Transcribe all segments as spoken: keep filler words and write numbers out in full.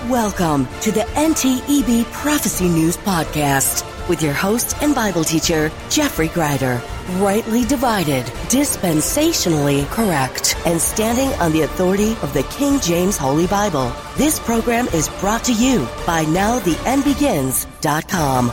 Welcome to the N T E B Prophecy News Podcast with your host and Bible teacher, Jeffrey Greider. Rightly divided, dispensationally correct, and standing on the authority of the King James Holy Bible. This program is brought to you by now the end begins dot com.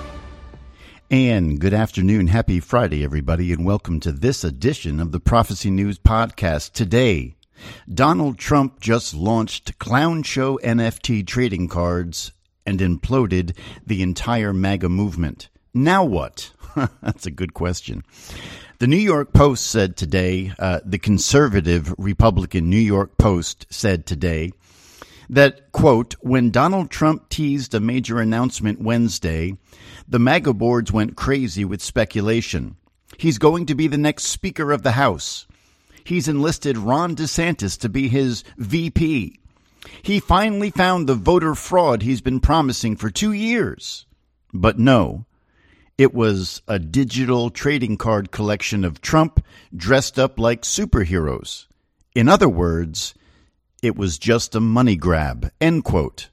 And good afternoon. Happy Friday, everybody, and welcome to this edition of the Prophecy News Podcast. Today, Donald Trump just launched clown show N F T trading cards and imploded the entire MAGA movement. Now what? That's a good question. The New York Post said today, uh, the conservative Republican New York Post said today that, quote, when Donald Trump teased a major announcement Wednesday, the MAGA boards went crazy with speculation. He's going to be the next Speaker of the House. He's enlisted Ron DeSantis to be his V P. He finally found the voter fraud he's been promising for two years. But no, it was a digital trading card collection of Trump dressed up like superheroes. In other words, it was just a money grab, end quote.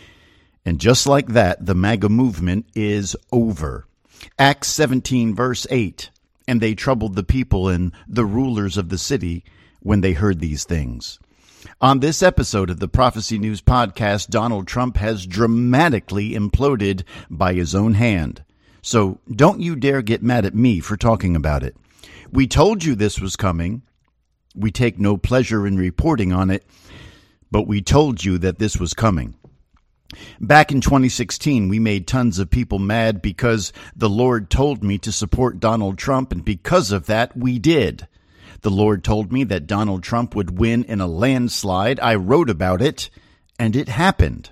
And just like that, the MAGA movement is over. Acts seventeen, verse eight. And they troubled the people and the rulers of the city when they heard these things. On this episode of the Prophecy News Podcast, Donald Trump has dramatically imploded by his own hand. So don't you dare get mad at me for talking about it. We told you this was coming. We take no pleasure in reporting on it, but we told you that this was coming. Back in twenty sixteen, we made tons of people mad because the Lord told me to support Donald Trump, and because of that, we did. The Lord told me that Donald Trump would win in a landslide. I wrote about it, and it happened.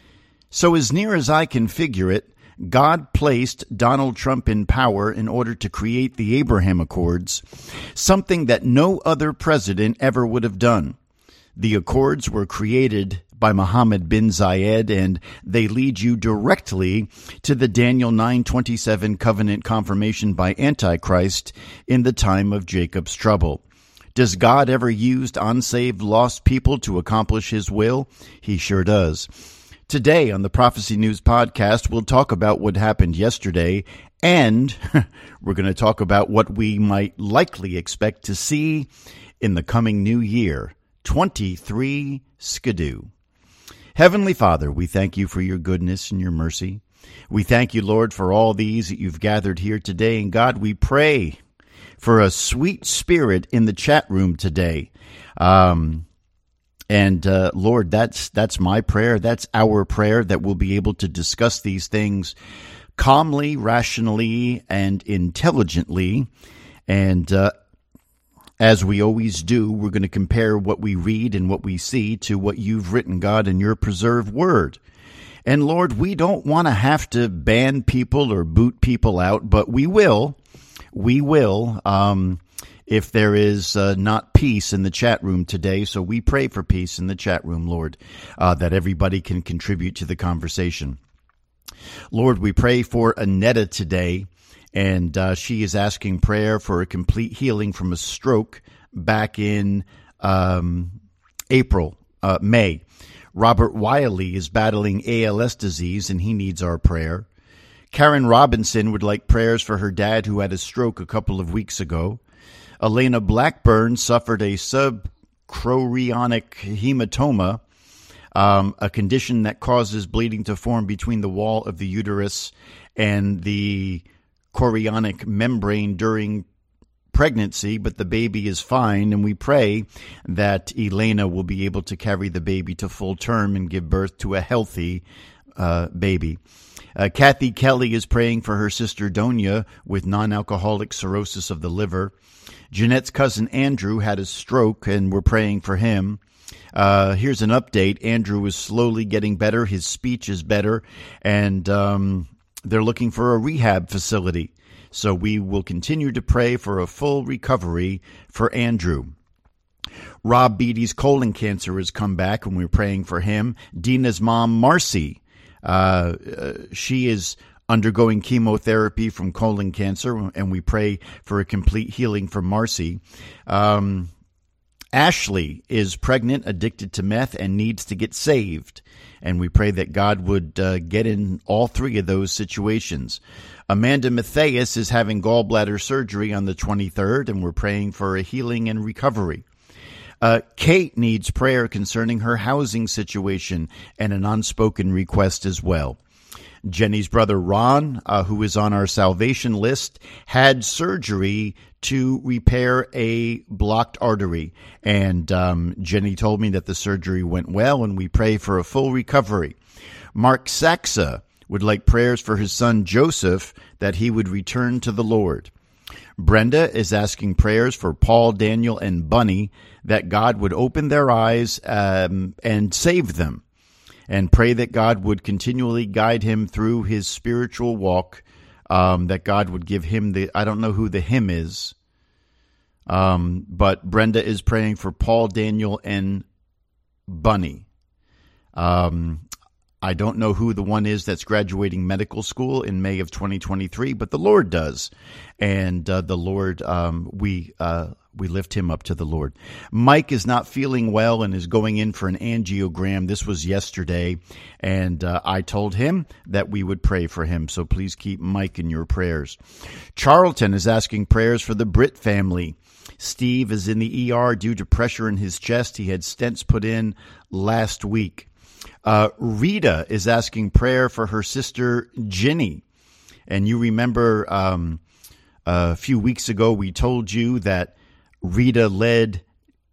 So as near as I can figure it, God placed Donald Trump in power in order to create the Abraham Accords, something that no other president ever would have done. The Accords were created by Mohammed bin Zayed, and they lead you directly to the Daniel nine twenty-seven covenant confirmation by Antichrist in the time of Jacob's trouble. Does God ever use unsaved, lost people to accomplish his will? He sure does. Today on the Prophecy News Podcast, we'll talk about what happened yesterday, and we're going to talk about what we might likely expect to see in the coming new year, twenty-three Skidoo. Heavenly Father, we thank you for your goodness and your mercy. We thank you, Lord, for all these that you've gathered here today. And God, we pray for a sweet spirit in the chat room today. Um, and uh, Lord, that's that's my prayer. That's our prayer, that we'll be able to discuss these things calmly, rationally, and intelligently. And uh As we always do, we're going to compare what we read and what we see to what you've written, God, in your preserved word. And Lord, we don't want to have to ban people or boot people out, but we will. We will um, if there is uh, not peace in the chat room today. So we pray for peace in the chat room, Lord, uh, that everybody can contribute to the conversation. Lord, we pray for Annetta today. And uh, she is asking prayer for a complete healing from a stroke back in um, April, uh, May. Robert Wiley is battling A L S disease, and he needs our prayer. Karen Robinson would like prayers for her dad, who had a stroke a couple of weeks ago. Elena Blackburn suffered a subchorionic hematoma, um, a condition that causes bleeding to form between the wall of the uterus and the chorionic membrane during pregnancy, but the baby is fine, and we pray that Elena will be able to carry the baby to full term and give birth to a healthy uh, baby. Uh, Kathy Kelly is praying for her sister Donia with non-alcoholic cirrhosis of the liver. Jeanette's cousin Andrew had a stroke, and we're praying for him. Uh, here's an update. Andrew is slowly getting better. His speech is better, and um they're looking for a rehab facility. So we will continue to pray for a full recovery for Andrew. Rob Beatty's colon cancer has come back, and we're praying for him. Dina's mom, Marcy, uh, uh, she is undergoing chemotherapy from colon cancer, and we pray for a complete healing for Marcy. Um, Ashley is pregnant, addicted to meth, and needs to get saved. And we pray that God would uh, get in all three of those situations. Amanda Matthias is having gallbladder surgery on the twenty-third, and we're praying for a healing and recovery. Uh, Kate needs prayer concerning her housing situation and an unspoken request as well. Jenny's brother Ron, uh, who is on our salvation list, had surgery to repair a blocked artery. And um, Jenny told me that the surgery went well, and we pray for a full recovery. Mark Saxa would like prayers for his son Joseph, that he would return to the Lord. Brenda is asking prayers for Paul, Daniel, and Bunny, that God would open their eyes um, and save them, and pray that God would continually guide him through his spiritual walk, um, that God would give him the, I don't know who the him is, um, but Brenda is praying for Paul, Daniel, and Bunny. Um, I don't know who the one is that's graduating medical school in May of twenty twenty-three, but the Lord does. And uh, the Lord, um, we uh, we lift him up to the Lord. Mike is not feeling well and is going in for an angiogram. This was yesterday, and uh, I told him that we would pray for him, so please keep Mike in your prayers. Charlton is asking prayers for the Britt family. Steve is in the E R due to pressure in his chest. He had stents put in last week. Uh, Rita is asking prayer for her sister, Ginny. And you remember um, a few weeks ago, we told you that Rita led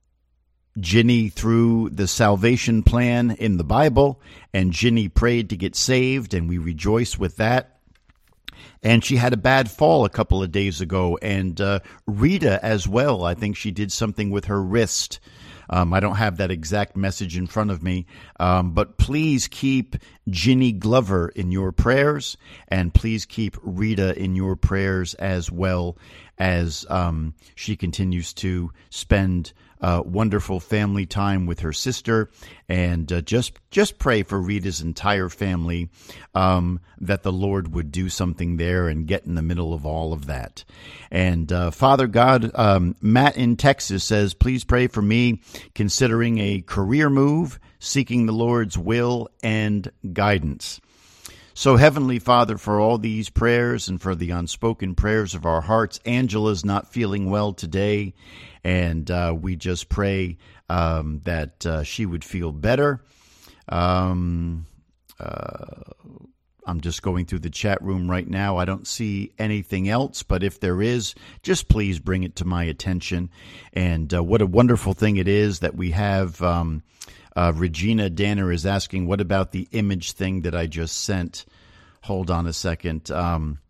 Ginny through the salvation plan in the Bible, and Ginny prayed to get saved, and we rejoice with that. And she had a bad fall a couple of days ago, and uh, Rita as well. I think she did something with her wrist. Um, I don't have that exact message in front of me, um, but please keep Ginny Glover in your prayers, and please keep Rita in your prayers as well, as um, she continues to spend uh, wonderful family time with her sister. And uh, just just pray for Rita's entire family, um, that the Lord would do something there and get in the middle of all of that. And uh, Father God, um, Matt in Texas says, please pray for me considering a career move, seeking the Lord's will and guidance. So, Heavenly Father, for all these prayers and for the unspoken prayers of our hearts, Angela's not feeling well today, and uh, we just pray um, that uh, she would feel better. Um, uh, I'm just going through the chat room right now. I don't see anything else, but if there is, just please bring it to my attention. And uh, what a wonderful thing it is that we have... Um, Uh, Regina Danner is asking, what about the image thing that I just sent? Hold on a second. Um,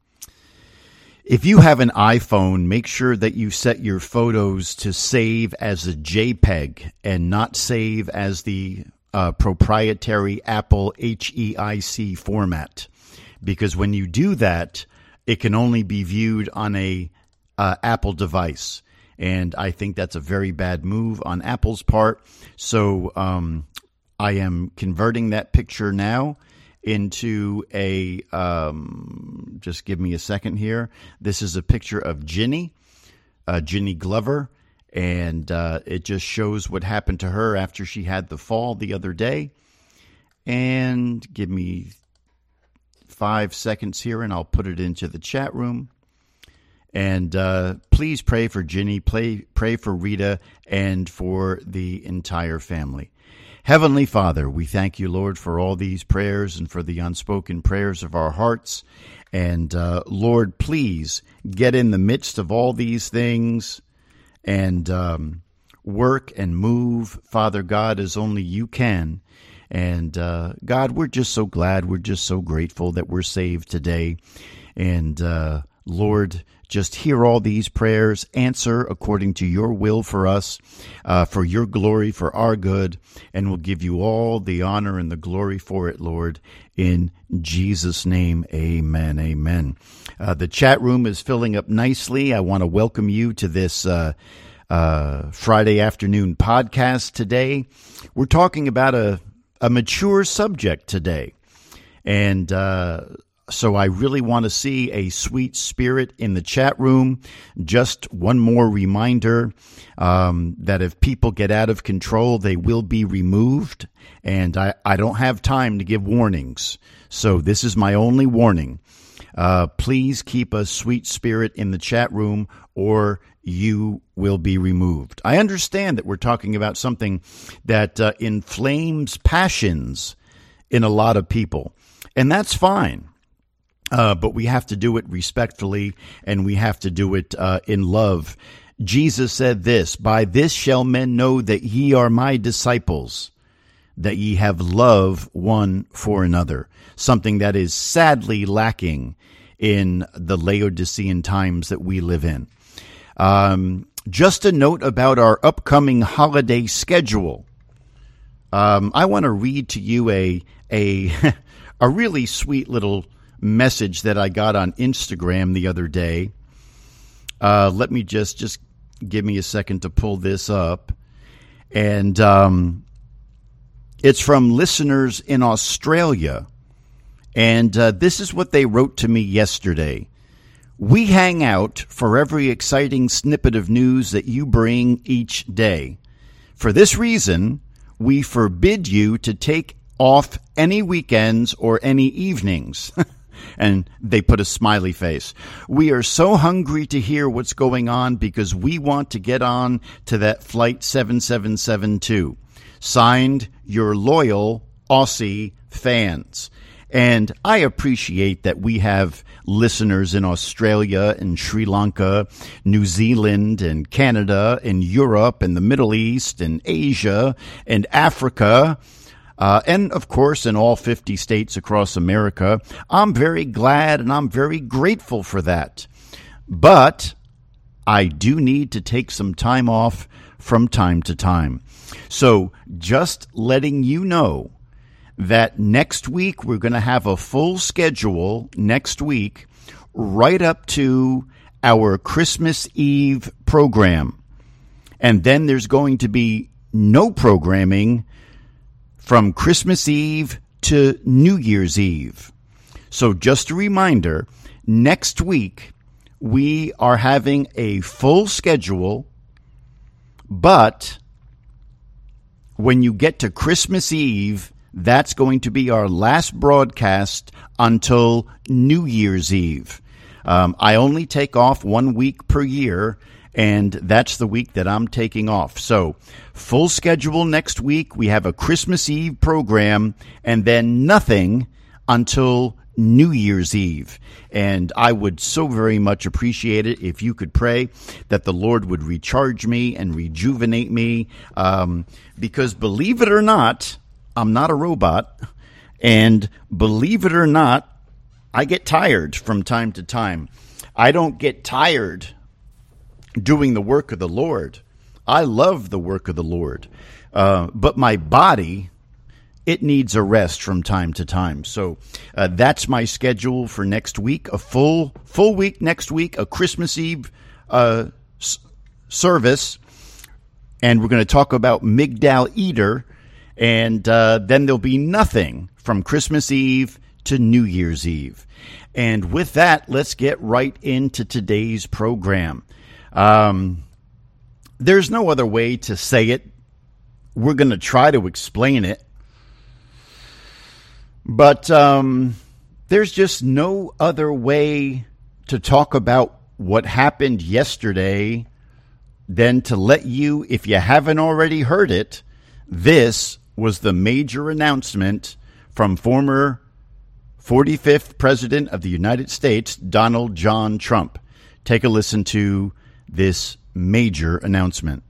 if you have an iPhone, make sure that you set your photos to save as a JPEG and not save as the uh, proprietary Apple H E I C format. Because when you do that, it can only be viewed on a uh, Apple device. And I think that's a very bad move on Apple's part. So um, I am converting that picture now into a, um, just give me a second here. This is a picture of Ginny, uh, Ginny Glover. And uh, it just shows what happened to her after she had the fall the other day. And give me five seconds here and I'll put it into the chat room. And uh, please pray for Ginny, pray, pray for Rita, and for the entire family. Heavenly Father, we thank you, Lord, for all these prayers and for the unspoken prayers of our hearts. And uh, Lord, please get in the midst of all these things and um, work and move, Father God, as only you can. And uh, God, we're just so glad, we're just so grateful that we're saved today. And uh, Lord, just hear all these prayers, answer according to your will for us, uh, for your glory, for our good, and we'll give you all the honor and the glory for it, Lord. In Jesus' name, amen, amen. Uh, the chat room is filling up nicely. I want to welcome you to this uh, uh, Friday afternoon podcast today. We're talking about a, a mature subject today, and uh So I really want to see a sweet spirit in the chat room. Just one more reminder um, that if people get out of control, they will be removed. And I, I don't have time to give warnings. So this is my only warning. Uh, please keep a sweet spirit in the chat room or you will be removed. I understand that we're talking about something that uh, inflames passions in a lot of people, and that's fine. Uh, but we have to do it respectfully, and we have to do it uh, in love. Jesus said this, "By this shall men know that ye are my disciples, that ye have love one for another," something that is sadly lacking in the Laodicean times that we live in. Um, just a note about our upcoming holiday schedule. Um, I want to read to you a a a really sweet little message that I got on Instagram the other day. Uh, let me just just give me a second to pull this up, and um, it's from listeners in Australia, and uh, this is what they wrote to me yesterday. "We hang out for every exciting snippet of news that you bring each day. For this reason, we forbid you to take off any weekends or any evenings." And they put a smiley face. "We are so hungry to hear what's going on because we want to get on to that flight seven seven seven two. Signed, your loyal Aussie fans." And I appreciate that we have listeners in Australia and Sri Lanka, New Zealand and Canada and Europe and the Middle East and Asia and Africa. Uh, and, of course, in all fifty states across America. I'm very glad and I'm very grateful for that. But I do need to take some time off from time to time. So just letting you know that next week we're going to have a full schedule next week right up to our Christmas Eve program. And then there's going to be no programming from Christmas Eve to New Year's Eve. So just a reminder, next week we are having a full schedule, but when you get to Christmas Eve, that's going to be our last broadcast until New Year's Eve. Um, I only take off one week per year, and that's the week that I'm taking off. So full schedule next week. We have a Christmas Eve program and then nothing until New Year's Eve. And I would so very much appreciate it if you could pray that the Lord would recharge me and rejuvenate me. Um, because believe it or not, I'm not a robot. And believe it or not, I get tired from time to time. I don't get tired doing the work of the Lord. I love the work of the Lord. Uh, but my body, it needs a rest from time to time. So uh, that's my schedule for next week. A full full week next week, a Christmas Eve uh, s- service. And we're going to talk about Migdal Eder. And uh, then there'll be nothing from Christmas Eve to New Year's Eve. And with that, let's get right into today's program. Um, there's no other way to say it. We're going to try to explain it. But um, there's just no other way to talk about what happened yesterday than to let you, if you haven't already heard it, this was the major announcement from former forty-fifth President of the United States, Donald John Trump. Take a listen to this major announcement.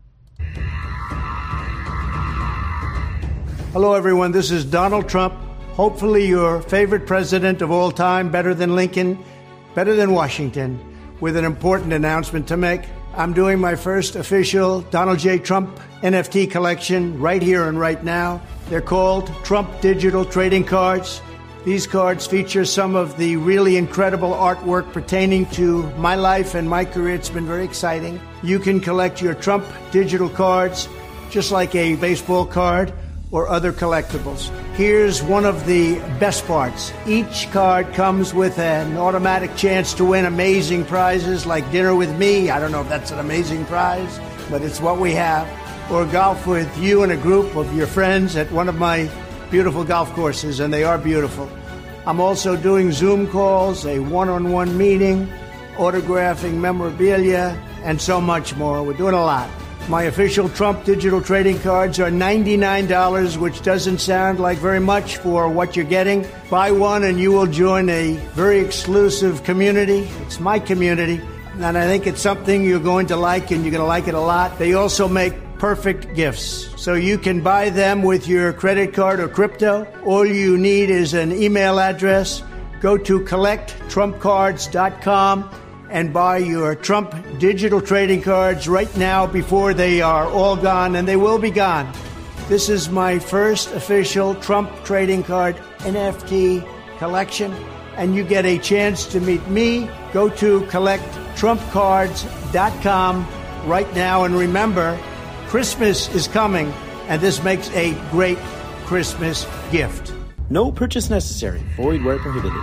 Hello, everyone. This is Donald Trump. Hopefully your favorite president of all time, better than Lincoln, better than Washington, with an important announcement to make. I'm doing my first official Donald J. Trump N F T collection right here and right now. They're called Trump Digital Trading Cards. These cards feature some of the really incredible artwork pertaining to my life and my career. It's been very exciting. You can collect your Trump digital cards just like a baseball card or other collectibles. Here's one of the best parts. Each card comes with an automatic chance to win amazing prizes like dinner with me. I don't know if that's an amazing prize, but it's what we have. Or golf with you and a group of your friends at one of my beautiful golf courses, and they are beautiful. I'm also doing Zoom calls, a one-on-one meeting, autographing memorabilia, and so much more. We're doing a lot. My official Trump digital trading cards are ninety-nine dollars, which doesn't sound like very much for what you're getting. Buy one and you will join a very exclusive community. It's my community, and I think it's something you're going to like, and you're going to like it a lot. They also make perfect gifts. So you can buy them with your credit card or crypto. All you need is an email address. Go to collect trump cards dot com and buy your Trump digital trading cards right now before they are all gone, and they will be gone. This is my first official Trump trading card N F T collection, and you get a chance to meet me. Go to collect trump cards dot com right now, and remember, Christmas is coming, and this makes a great Christmas gift. No purchase necessary. Void where prohibited.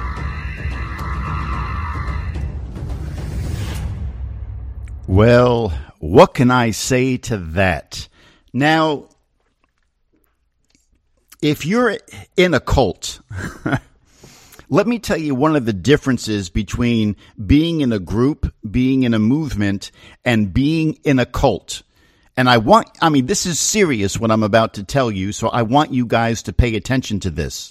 Well, what can I say to that? Now, if you're in a cult, let me tell you one of the differences between being in a group, being in a movement, and being in a cult. And I want, I mean, this is serious what I'm about to tell you, so I want you guys to pay attention to this.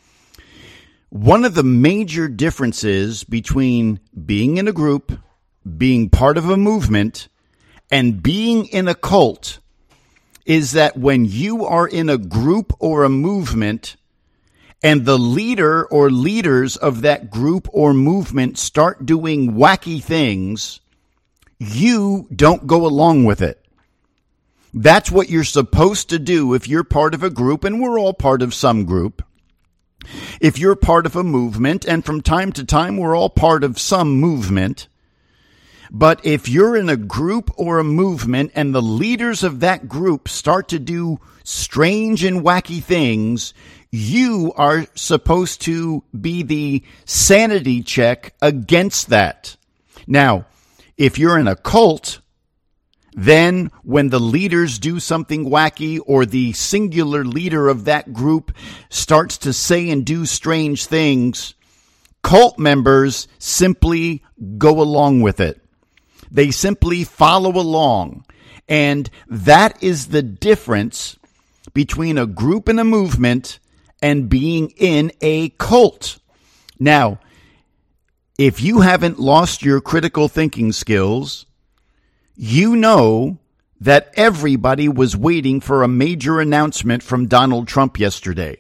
One of the major differences between being in a group, being part of a movement, and being in a cult is that when you are in a group or a movement and the leader or leaders of that group or movement start doing wacky things, you don't go along with it. That's what you're supposed to do if you're part of a group, and we're all part of some group. If you're part of a movement, and from time to time we're all part of some movement, but if you're in a group or a movement and the leaders of that group start to do strange and wacky things, you are supposed to be the sanity check against that. Now, if you're in a cult, then when the leaders do something wacky or the singular leader of that group starts to say and do strange things, cult members simply go along with it. They simply follow along. And that is the difference between a group and a movement and being in a cult. Now, if you haven't lost your critical thinking skills, you know that everybody was waiting for a major announcement from Donald Trump yesterday.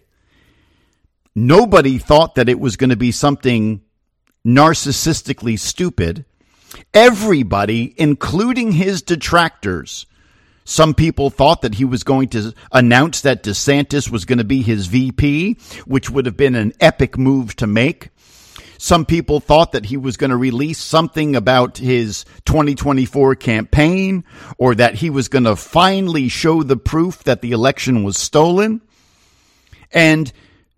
Nobody thought that it was going to be something narcissistically stupid. Everybody, including his detractors, some people thought that he was going to announce that DeSantis was going to be his V P, which would have been an epic move to make. Some people thought that he was going to release something about his twenty twenty-four campaign, or that he was going to finally show the proof that the election was stolen. And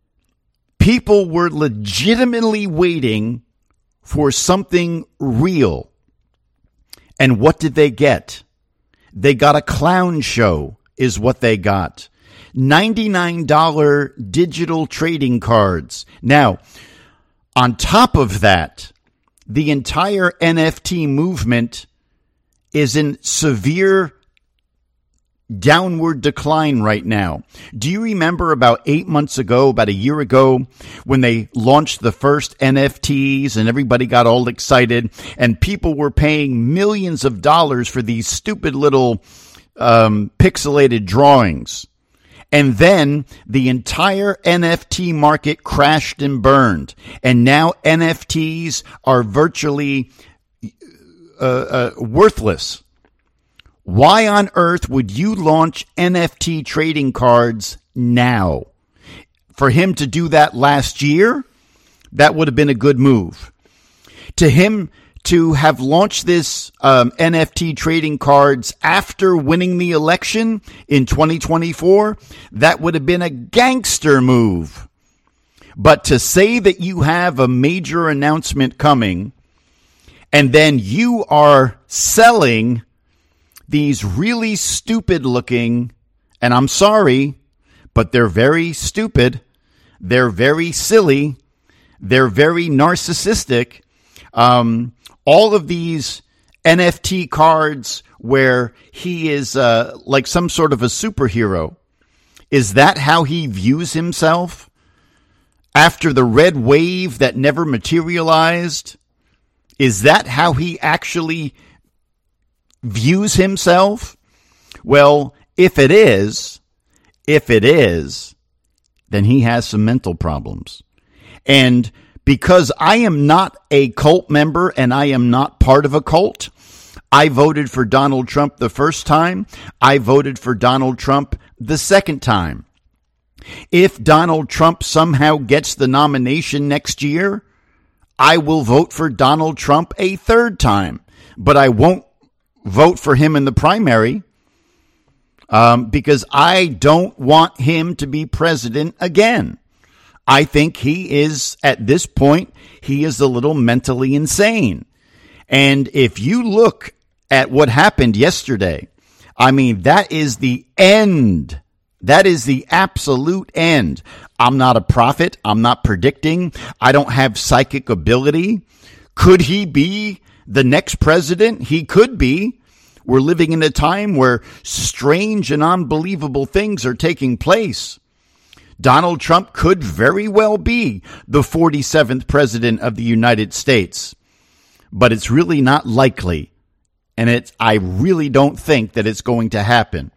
people were legitimately waiting for something real. And what did they get? They got a clown show, is what they got. ninety-nine dollars digital trading cards. Now, on top of that, the entire N F T movement is in severe downward decline right now. Do you remember about eight months ago, about a year ago, when they launched the first N F Ts and everybody got all excited and people were paying millions of dollars for these stupid little um, pixelated drawings? And then the entire N F T market crashed and burned. And now N F Ts are virtually uh, uh, worthless. Why on earth would you launch N F T trading cards now? For him to do that last year, that would have been a good move. To him to have launched this um, N F T trading cards after winning the election in twenty twenty-four, that would have been a gangster move. But to say that you have a major announcement coming and then you are selling these really stupid looking, and I'm sorry, but they're very stupid, they're very silly, they're very narcissistic, um, all of these N F T cards where he is uh, like some sort of a superhero. Is that how he views himself? After the red wave that never materialized? Is that how he actually views himself? Well, if it is, if it is, then he has some mental problems. And because I am not a cult member and I am not part of a cult, I voted for Donald Trump the first time. I voted for Donald Trump the second time. If Donald Trump somehow gets the nomination next year, I will vote for Donald Trump a third time. But I won't vote for him in the primary um, because I don't want him to be president again. I think he is, at this point, he is a little mentally insane. And if you look at what happened yesterday, I mean, that is the end. That is the absolute end. I'm not a prophet. I'm not predicting. I don't have psychic ability. Could he be the next president? He could be. We're living in a time where strange and unbelievable things are taking place. Donald Trump could very well be the forty-seventh president of the United States, but it's really not likely. And it's, I really don't think that it's going to happen.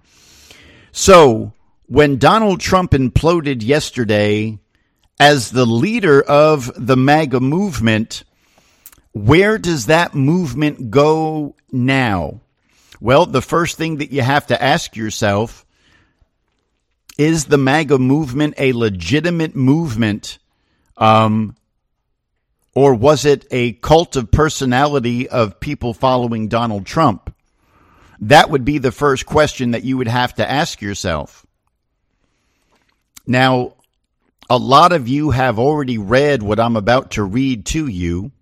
So when Donald Trump imploded yesterday as the leader of the MAGA movement, where does that movement go now? Well, the first thing that you have to ask yourself, is the MAGA movement a legitimate movement, um, or was it a cult of personality of people following Donald Trump? That would be the first question that you would have to ask yourself. Now, a lot of you have already read what I'm about to read to you.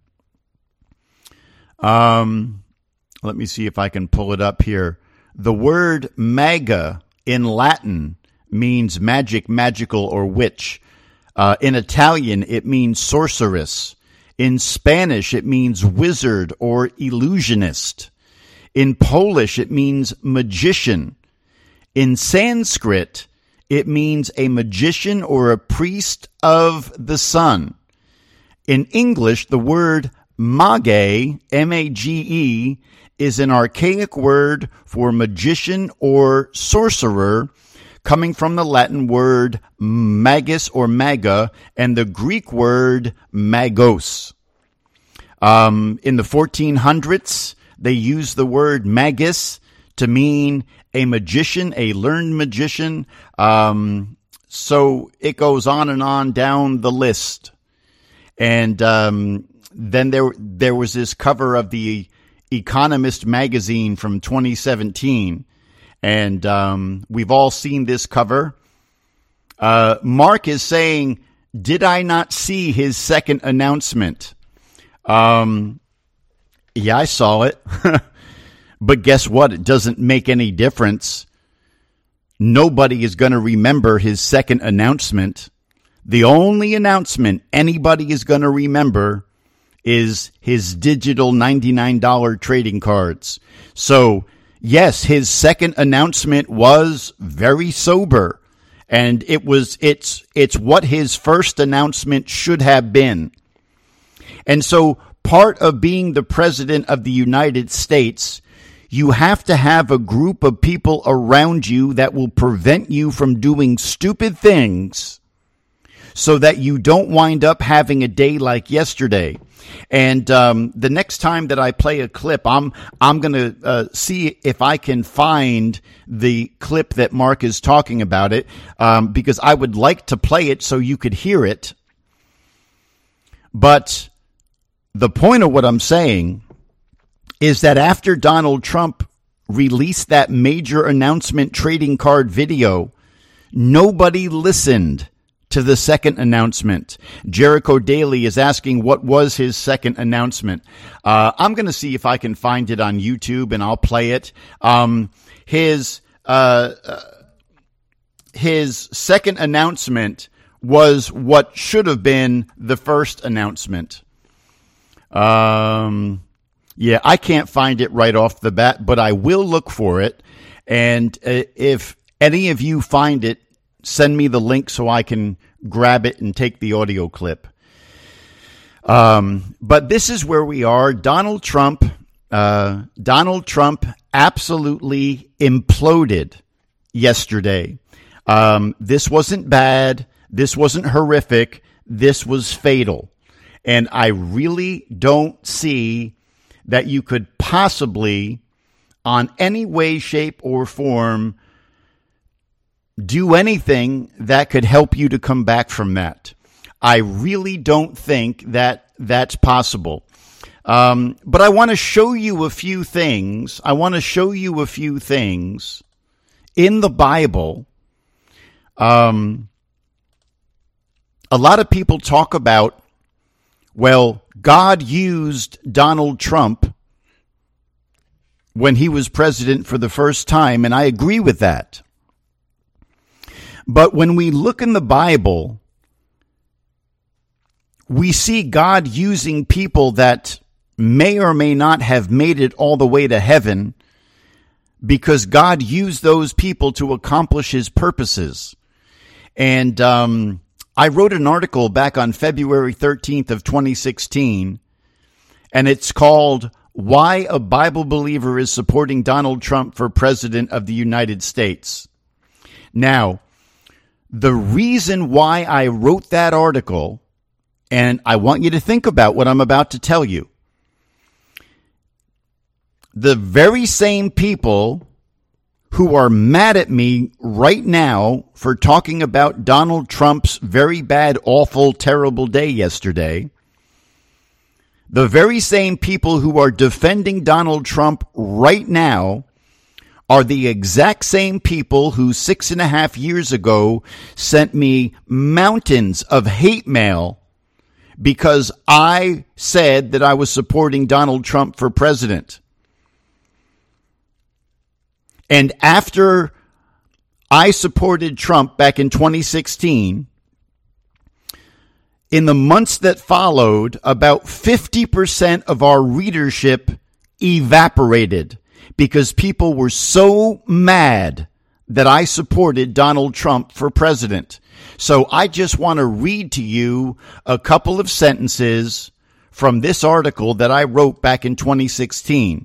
Um, let me see if I can pull it up here. The word MAGA in Latin means magic, magical, or witch. Uh, in Italian, it means sorceress. In Spanish, it means wizard or illusionist. In Polish, it means magician. In Sanskrit, it means a magician or a priest of the sun. In English, the word mage, M A G E, is an archaic word for magician or sorcerer, coming from the Latin word magus or maga and the Greek word magos. Um, in the fourteen hundreds, they used the word magus to mean a magician, a learned magician. Um, so it goes on and on down the list. And um, then there there was this cover of the Economist magazine from twenty seventeen. And um, we've all seen this cover. Uh, Mark is saying, did I not see his second announcement? Um, yeah, I saw it. But guess what? It doesn't make any difference. Nobody is going to remember his second announcement. The only announcement anybody is going to remember is his digital ninety-nine dollars trading cards. So, yes, his second announcement was very sober, and it was it's it's what his first announcement should have been. And so part of being the president of the United States, you have to have a group of people around you that will prevent you from doing stupid things so that you don't wind up having a day like yesterday. And um, the next time that I play a clip, I'm I'm going to uh, see if I can find the clip that Mark is talking about it, um, because I would like to play it so you could hear it. But the point of what I'm saying is that after Donald Trump released that major announcement trading card video, nobody listened to the second announcement. Jericho Daly is asking what was his second announcement. Uh, I'm going to see if I can find it on YouTube and I'll play it. Um, his, uh, uh, his second announcement was what should have been the first announcement. Um, yeah, I can't find it right off the bat, but I will look for it. And uh, if any of you find it, send me the link so I can grab it and take the audio clip. Um, but this is where we are. Donald Trump, uh, Donald Trump absolutely imploded yesterday. Um, this wasn't bad. This wasn't horrific. This was fatal. And I really don't see that you could possibly, on any way, shape, or form, do anything that could help you to come back from that. I really don't think that that's possible. Um, but I want to show you a few things. I want to show you a few things in the Bible. Um, a lot of people talk about, well, God used Donald Trump when he was president for the first time, and I agree with that. But when we look in the Bible, we see God using people that may or may not have made it all the way to heaven because God used those people to accomplish his purposes. And um, I wrote an article back on February thirteenth of twenty sixteen, and it's called Why a Bible Believer is Supporting Donald Trump for President of the United States. Now, the reason why I wrote that article, and I want you to think about what I'm about to tell you. The very same people who are mad at me right now for talking about Donald Trump's very bad, awful, terrible day yesterday, the very same people who are defending Donald Trump right now are the exact same people who six and a half years ago sent me mountains of hate mail because I said that I was supporting Donald Trump for president. And after I supported Trump back in twenty sixteen, in the months that followed, about fifty percent of our readership evaporated because people were so mad that I supported Donald Trump for president. So I just want to read to you a couple of sentences from this article that I wrote back in twenty sixteen.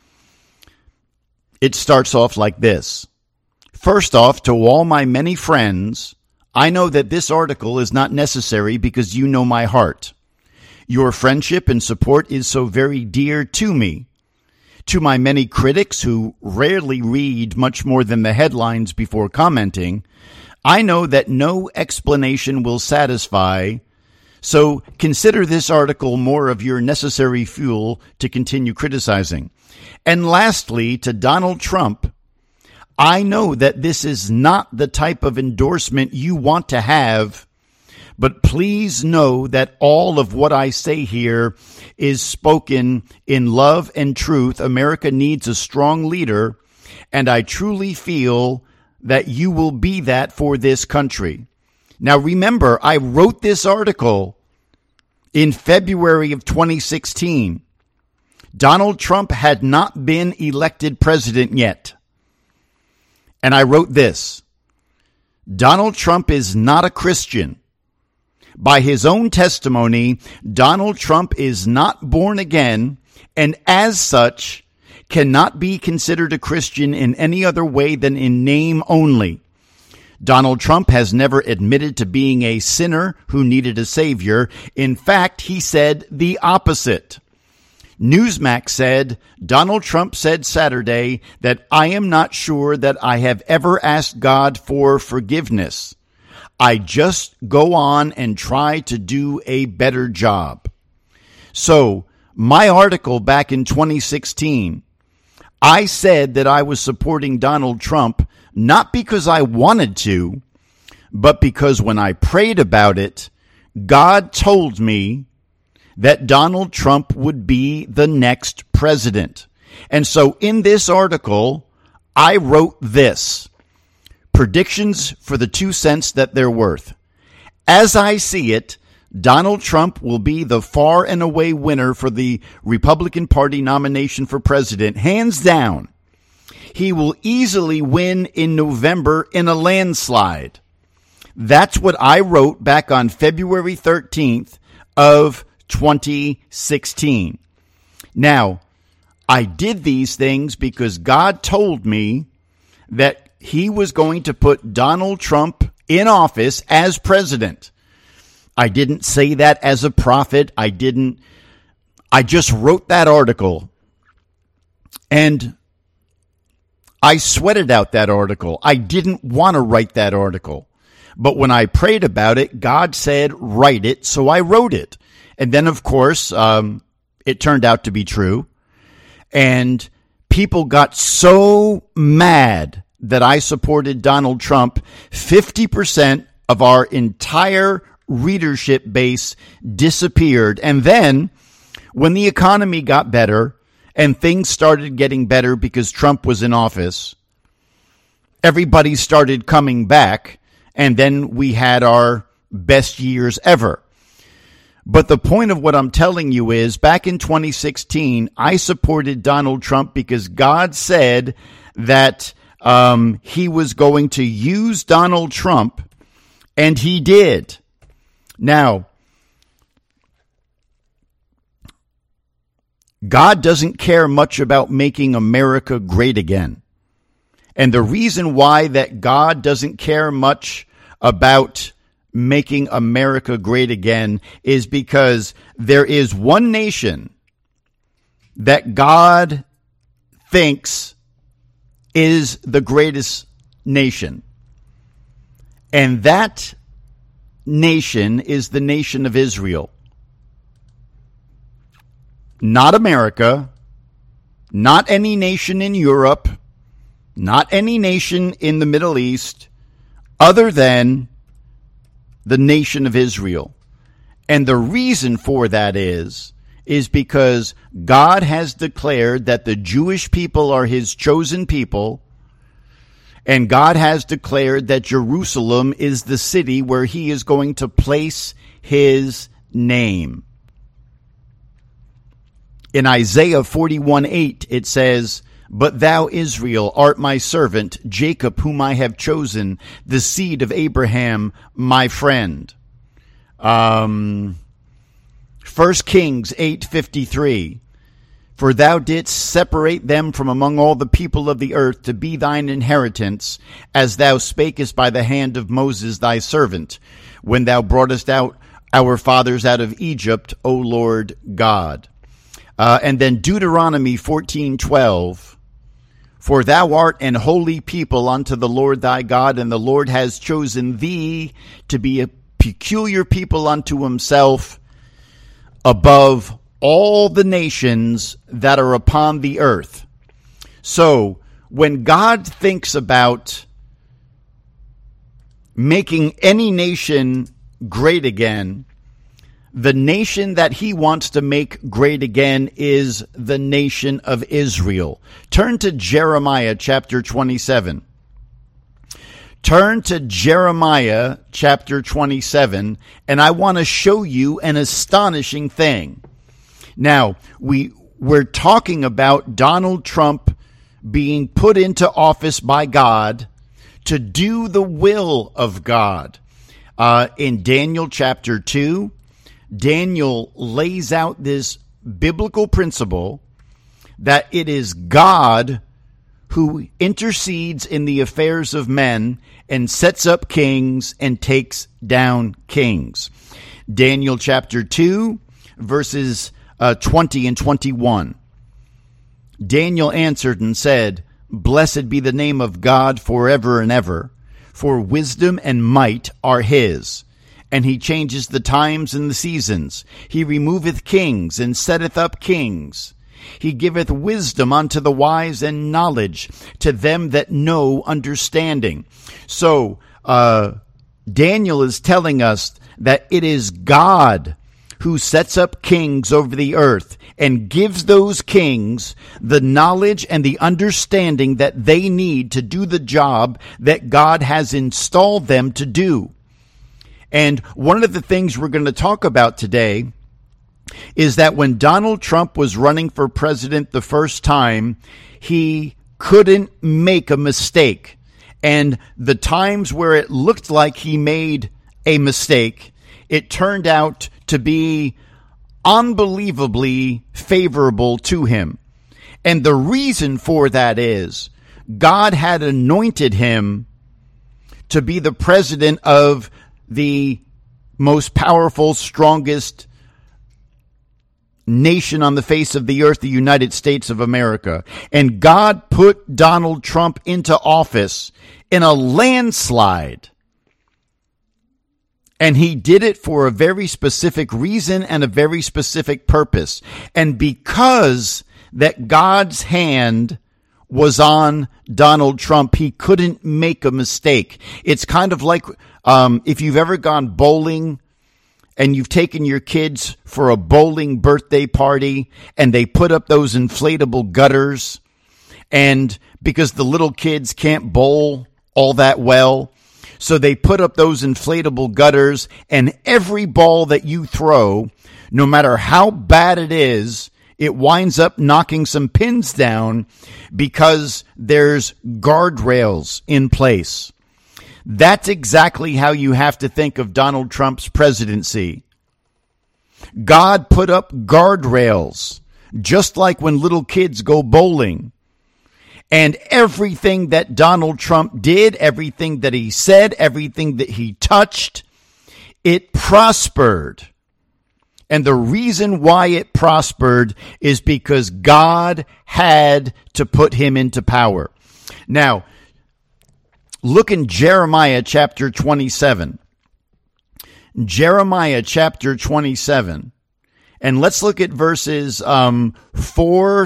It starts off like this. First off, to all my many friends, I know that this article is not necessary because you know my heart. Your friendship and support is so very dear to me. To my many critics who rarely read much more than the headlines before commenting, I know that no explanation will satisfy, so consider this article more of your necessary fuel to continue criticizing. And lastly, to Donald Trump, I know that this is not the type of endorsement you want to have, but please know that all of what I say here is spoken in love and truth. America needs a strong leader, and I truly feel that you will be that for this country. Now, remember, I wrote this article in February of twenty sixteen. Donald Trump had not been elected president yet. And I wrote this. Donald Trump is not a Christian. By his own testimony, Donald Trump is not born again, and as such, cannot be considered a Christian in any other way than in name only. Donald Trump has never admitted to being a sinner who needed a savior. In fact, he said the opposite. Newsmax said, Donald Trump said Saturday that I am not sure that I have ever asked God for forgiveness. I just go on and try to do a better job. So my article back in twenty sixteen, I said that I was supporting Donald Trump not because I wanted to, but because when I prayed about it, God told me that Donald Trump would be the next president. And so in this article, I wrote this: predictions for the two cents that they're worth. As I see it, Donald Trump will be the far and away winner for the Republican Party nomination for president, hands down. He will easily win in November in a landslide. That's what I wrote back on February thirteenth of twenty sixteen. Now, I did these things because God told me that he was going to put Donald Trump in office as president. I didn't say that as a prophet. I didn't. I just wrote that article. And I sweated out that article. I didn't want to write that article. But when I prayed about it, God said, write it, so I wrote it. And then, of course, um, it turned out to be true. And people got so mad that I supported Donald Trump, fifty percent of our entire readership base disappeared. And then, when the economy got better and things started getting better because Trump was in office, everybody started coming back. And then we had our best years ever. But the point of what I'm telling you is, back in twenty sixteen, I supported Donald Trump because God said that um, he was going to use Donald Trump, and he did. Now, God doesn't care much about making America great again. And the reason why that God doesn't care much about making America great again is because there is one nation that God thinks is the greatest nation. And that nation is the nation of Israel. Not America, not any nation in Europe, not any nation in the Middle East, other than the nation of Israel. And the reason for that is, is because God has declared that the Jewish people are his chosen people, and God has declared that Jerusalem is the city where he is going to place his name. In Isaiah forty-one eight, it says, "But thou, Israel, art my servant, Jacob, whom I have chosen, the seed of Abraham, my friend." Um, First Kings eight fifty-three, "For thou didst separate them from among all the people of the earth to be thine inheritance, as thou spakest by the hand of Moses thy servant, when thou broughtest out our fathers out of Egypt, O Lord God." Uh, and then Deuteronomy fourteen twelve, "For thou art an holy people unto the Lord thy God, and the Lord has chosen thee to be a peculiar people unto himself above all the nations that are upon the earth." So, when God thinks about making any nation great again, the nation that he wants to make great again is the nation of Israel. Turn to Jeremiah chapter twenty-seven. Turn to Jeremiah chapter twenty-seven, and I want to show you an astonishing thing. Now, we, we're talking about Donald Trump being put into office by God to do the will of God. Uh, in Daniel chapter two, Daniel lays out this biblical principle that it is God who intercedes in the affairs of men and sets up kings and takes down kings. Daniel chapter two, verses uh, twenty and twenty-one. "Daniel answered and said, Blessed be the name of God forever and ever, for wisdom and might are his. and he changes the times and the seasons. He removeth kings, and setteth up kings. He giveth wisdom unto the wise, and knowledge to them that know understanding. So, uh, Daniel is telling us that it is God who sets up kings over the earth and gives those kings the knowledge and the understanding that they need to do the job that God has installed them to do. And one of the things we're going to talk about today is that when Donald Trump was running for president the first time, he couldn't make a mistake. And the times where it looked like he made a mistake, it turned out to be unbelievably favorable to him. And the reason for that is God had anointed him to be the president of the most powerful, strongest nation on the face of the earth, the United States of America. And God put Donald Trump into office in a landslide. And he did it for a very specific reason and a very specific purpose. And because that God's hand was on Donald Trump, he couldn't make a mistake. It's kind of like um, if you've ever gone bowling and you've taken your kids for a bowling birthday party and they put up those inflatable gutters, and because the little kids can't bowl all that well, so they put up those inflatable gutters, and every ball that you throw, no matter how bad it is, it winds up knocking some pins down because there's guardrails in place. That's exactly how you have to think of Donald Trump's presidency. God put up guardrails, just like when little kids go bowling. And everything that Donald Trump did, everything that he said, everything that he touched, it prospered. And the reason why it prospered is because God had to put him into power. Now, look in Jeremiah chapter twenty-seven. Jeremiah chapter twenty-seven. And let's look at verses um, four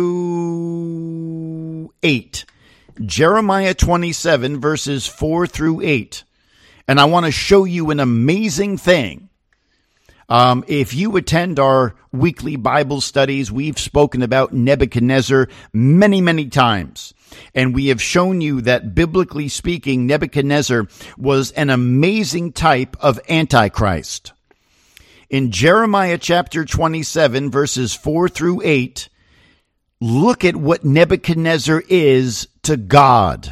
through eight. Jeremiah twenty-seven, verses four through eight. And I want to show you an amazing thing. Um, if you attend our weekly Bible studies, we've spoken about Nebuchadnezzar many, many times. And we have shown you that, biblically speaking, Nebuchadnezzar was an amazing type of Antichrist. In Jeremiah chapter twenty-seven, verses four through eight, look at what Nebuchadnezzar is to God.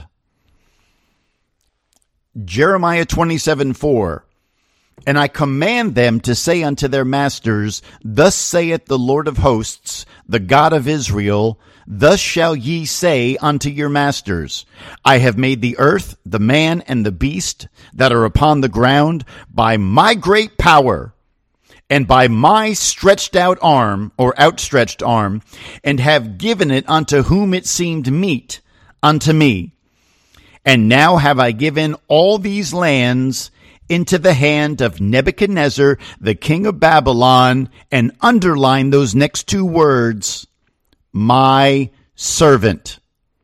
Jeremiah twenty-seven, four. And I command them to say unto their masters, Thus saith the Lord of hosts, the God of Israel, Thus shall ye say unto your masters, I have made the earth, the man, and the beast that are upon the ground by my great power, and by my stretched out arm, or outstretched arm, and have given it unto whom it seemed meet unto me. And now have I given all these lands into the hand of Nebuchadnezzar, the king of Babylon, and underline those next two words, my servant.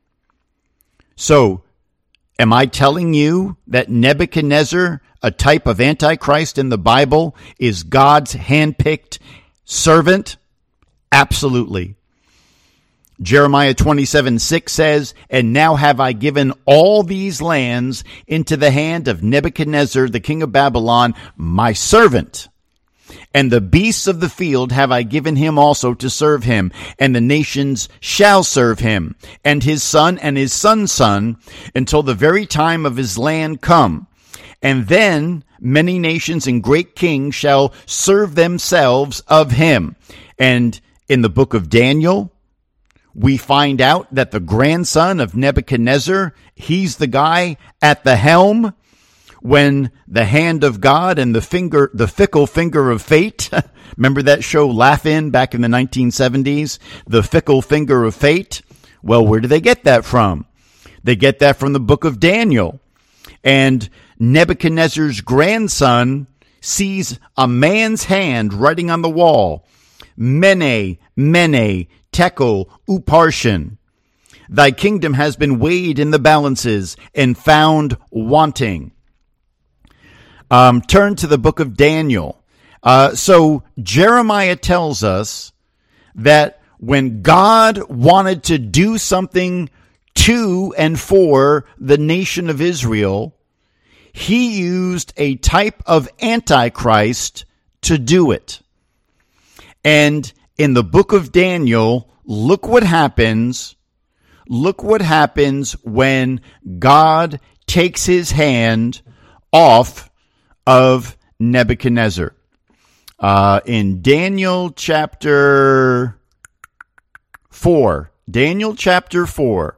So, am I telling you that Nebuchadnezzar, a type of Antichrist in the Bible, is God's handpicked servant? Absolutely. Jeremiah twenty-seven, six says, And now have I given all these lands into the hand of Nebuchadnezzar, the king of Babylon, my servant. And the beasts of the field have I given him also to serve him, and the nations shall serve him, and his son and his son's son, until the very time of his land come. And then many nations and great kings shall serve themselves of him. And in the book of Daniel, we find out that the grandson of Nebuchadnezzar, he's the guy at the helm when the hand of God and the finger, the fickle finger of fate. Remember that show Laugh-In back in the nineteen seventies? The fickle finger of fate. Well, where do they get that from? They get that from the book of Daniel. And Nebuchadnezzar's grandson sees a man's hand writing on the wall, Mene, Mene, Tekel, Upharsin. Thy kingdom has been weighed in the balances and found wanting. Um, turn to the book of Daniel. Uh, so Jeremiah tells us that when God wanted to do something to and for the nation of Israel, he used a type of Antichrist to do it. And in the book of Daniel, look what happens. Look what happens when God takes his hand off of Nebuchadnezzar. Uh, in Daniel chapter four, Daniel chapter four,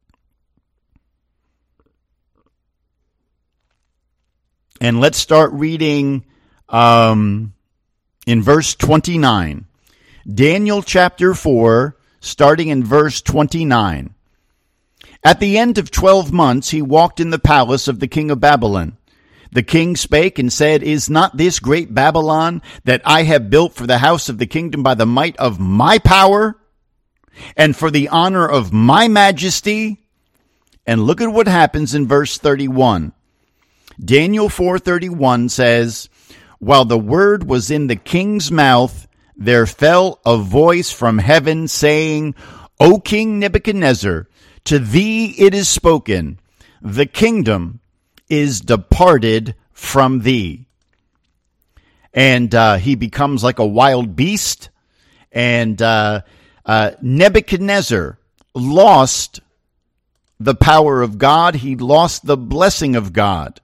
and let's start reading um, in verse twenty-nine. Daniel chapter four, starting in verse twenty-nine. At the end of twelve months, he walked in the palace of the king of Babylon. The king spake and said, Is not this great Babylon that I have built for the house of the kingdom by the might of my power and for the honor of my majesty? And look at what happens in verse thirty-one. Daniel four thirty-one says, While the word was in the king's mouth, there fell a voice from heaven saying, O King Nebuchadnezzar, to thee it is spoken, the kingdom is departed from thee. And uh, he becomes like a wild beast. And uh, uh, Nebuchadnezzar lost the power of God. He lost the blessing of God.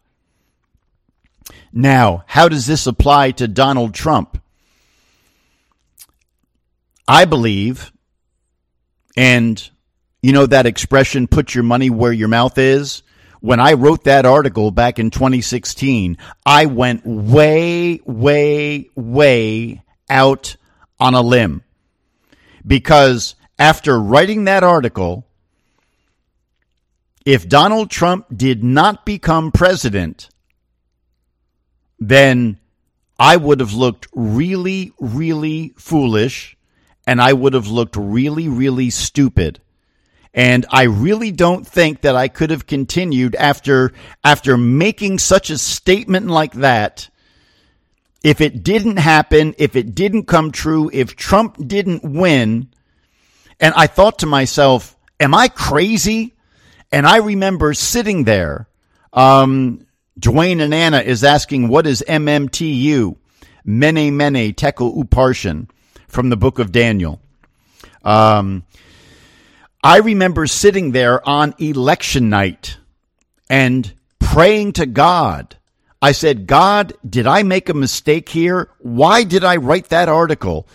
Now, how does this apply to Donald Trump? I believe, and you know that expression, put your money where your mouth is? When I wrote that article back in twenty sixteen, I went way, way, way out on a limb. Because after writing that article, if Donald Trump did not become president, then I would have looked really, really foolish, and I would have looked really, really stupid. And I really don't think that I could have continued after after making such a statement like that. If it didn't happen, if it didn't come true, if Trump didn't win, and I thought to myself, am I crazy? And I remember sitting there. Um, Dwayne and Anna is asking, what is M M T U? Mene, Mene, Tekel, Upharsin, from the book of Daniel. Um, I remember sitting there on election night and praying to God. I said, God, did I make a mistake here? Why did I write that article?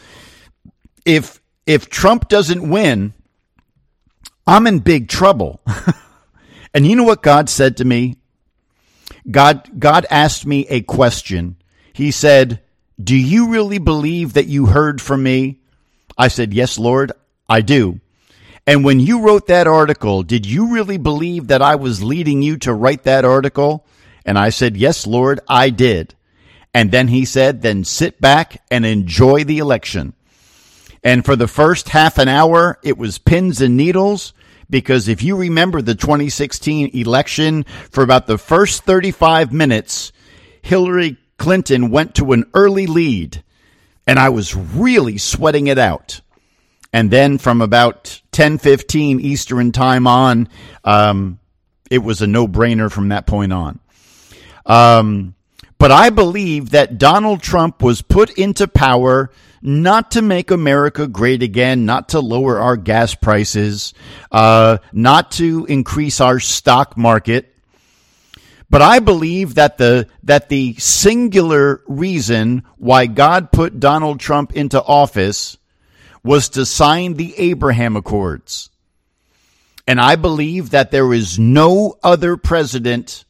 If if Trump doesn't win, I'm in big trouble. And you know what God said to me? God, God asked me a question. He said, do you really believe that you heard from me? I said, yes, Lord, I do. And when you wrote that article, did you really believe that I was leading you to write that article? And I said, yes, Lord, I did. And then he said, then sit back and enjoy the election. And for the first half an hour, it was pins and needles, because if you remember the twenty sixteen election, for about the first thirty-five minutes, Hillary Clinton went to an early lead, and I was really sweating it out. And then from about ten fifteen Eastern time on, um, it was a no-brainer from that point on. Um, but I believe that Donald Trump was put into power not to make America great again, not to lower our gas prices, uh, not to increase our stock market. But I believe that the that the singular reason why God put Donald Trump into office was to sign the Abraham Accords. And I believe that there is no other president,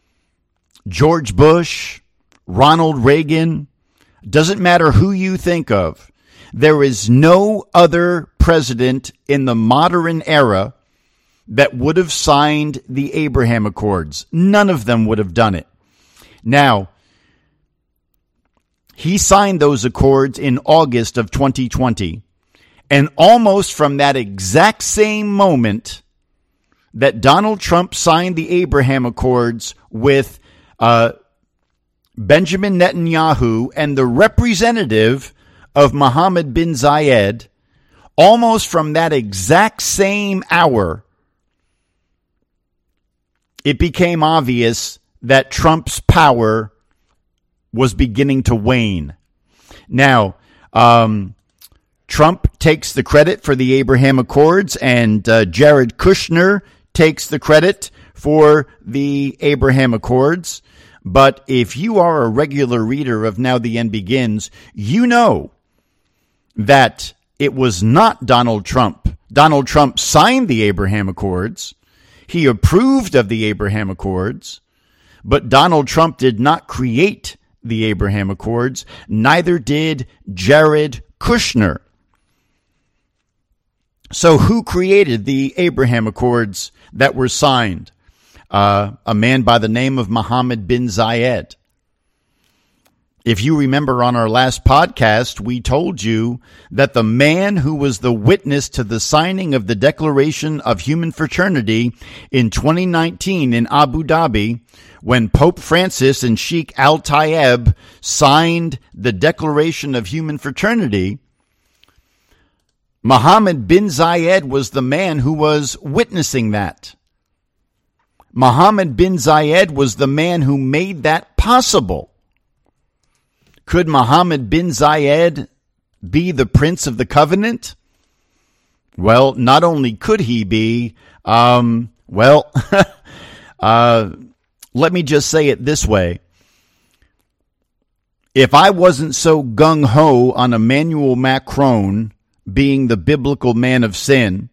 George Bush, Ronald Reagan, doesn't matter who you think of, there is no other president in the modern era that would have signed the Abraham Accords. None of them would have done it. Now, He signed those accords in August of twenty twenty. And almost from that exact same moment that Donald Trump signed the Abraham Accords with uh, Benjamin Netanyahu and the representative of Mohammed bin Zayed, almost from that exact same hour, it became obvious that Trump's power was beginning to wane. Now, um, Trump takes the credit for the Abraham Accords, and uh, Jared Kushner takes the credit for the Abraham Accords. But if you are a regular reader of Now the End Begins, you know that it was not Donald Trump. Donald Trump signed the Abraham Accords. He approved of the Abraham Accords. But Donald Trump did not create the Abraham Accords. Neither did Jared Kushner. So who created the Abraham Accords that were signed? Uh, a man by the name of Mohammed bin Zayed. If you remember on our last podcast, we told you that the man who was the witness to the signing of the Declaration of Human Fraternity in twenty nineteen in Abu Dhabi, when Pope Francis and Sheikh Al-Tayeb signed the Declaration of Human Fraternity, Mohammed bin Zayed was the man who was witnessing that. Mohammed bin Zayed was the man who made that possible. Could Mohammed bin Zayed be the Prince of the Covenant? Well, not only could he be, um, well, uh, let me just say it this way. If I wasn't so gung-ho on Emmanuel Macron being the biblical man of sin,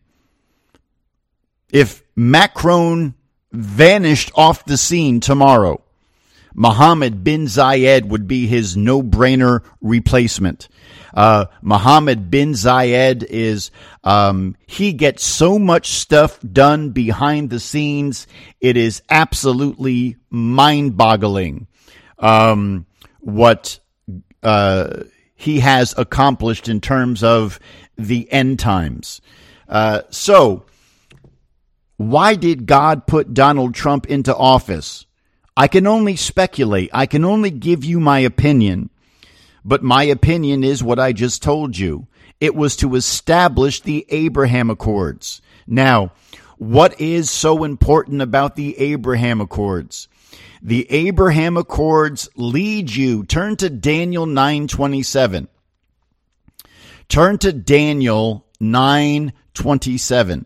if Macron vanished off the scene tomorrow, Mohammed bin Zayed would be his no-brainer replacement. Uh, Mohammed bin Zayed is, um, he gets so much stuff done behind the scenes, it is absolutely mind-boggling um, what uh, he has accomplished in terms of the end times. Uh, so, why did God put Donald Trump into office? I can only speculate. I can only give you my opinion. But my opinion is what I just told you. It was to establish the Abraham Accords. Now, what is so important about the Abraham Accords? The Abraham Accords lead you. Turn to Daniel nine twenty-seven. Turn to Daniel nine twenty-seven.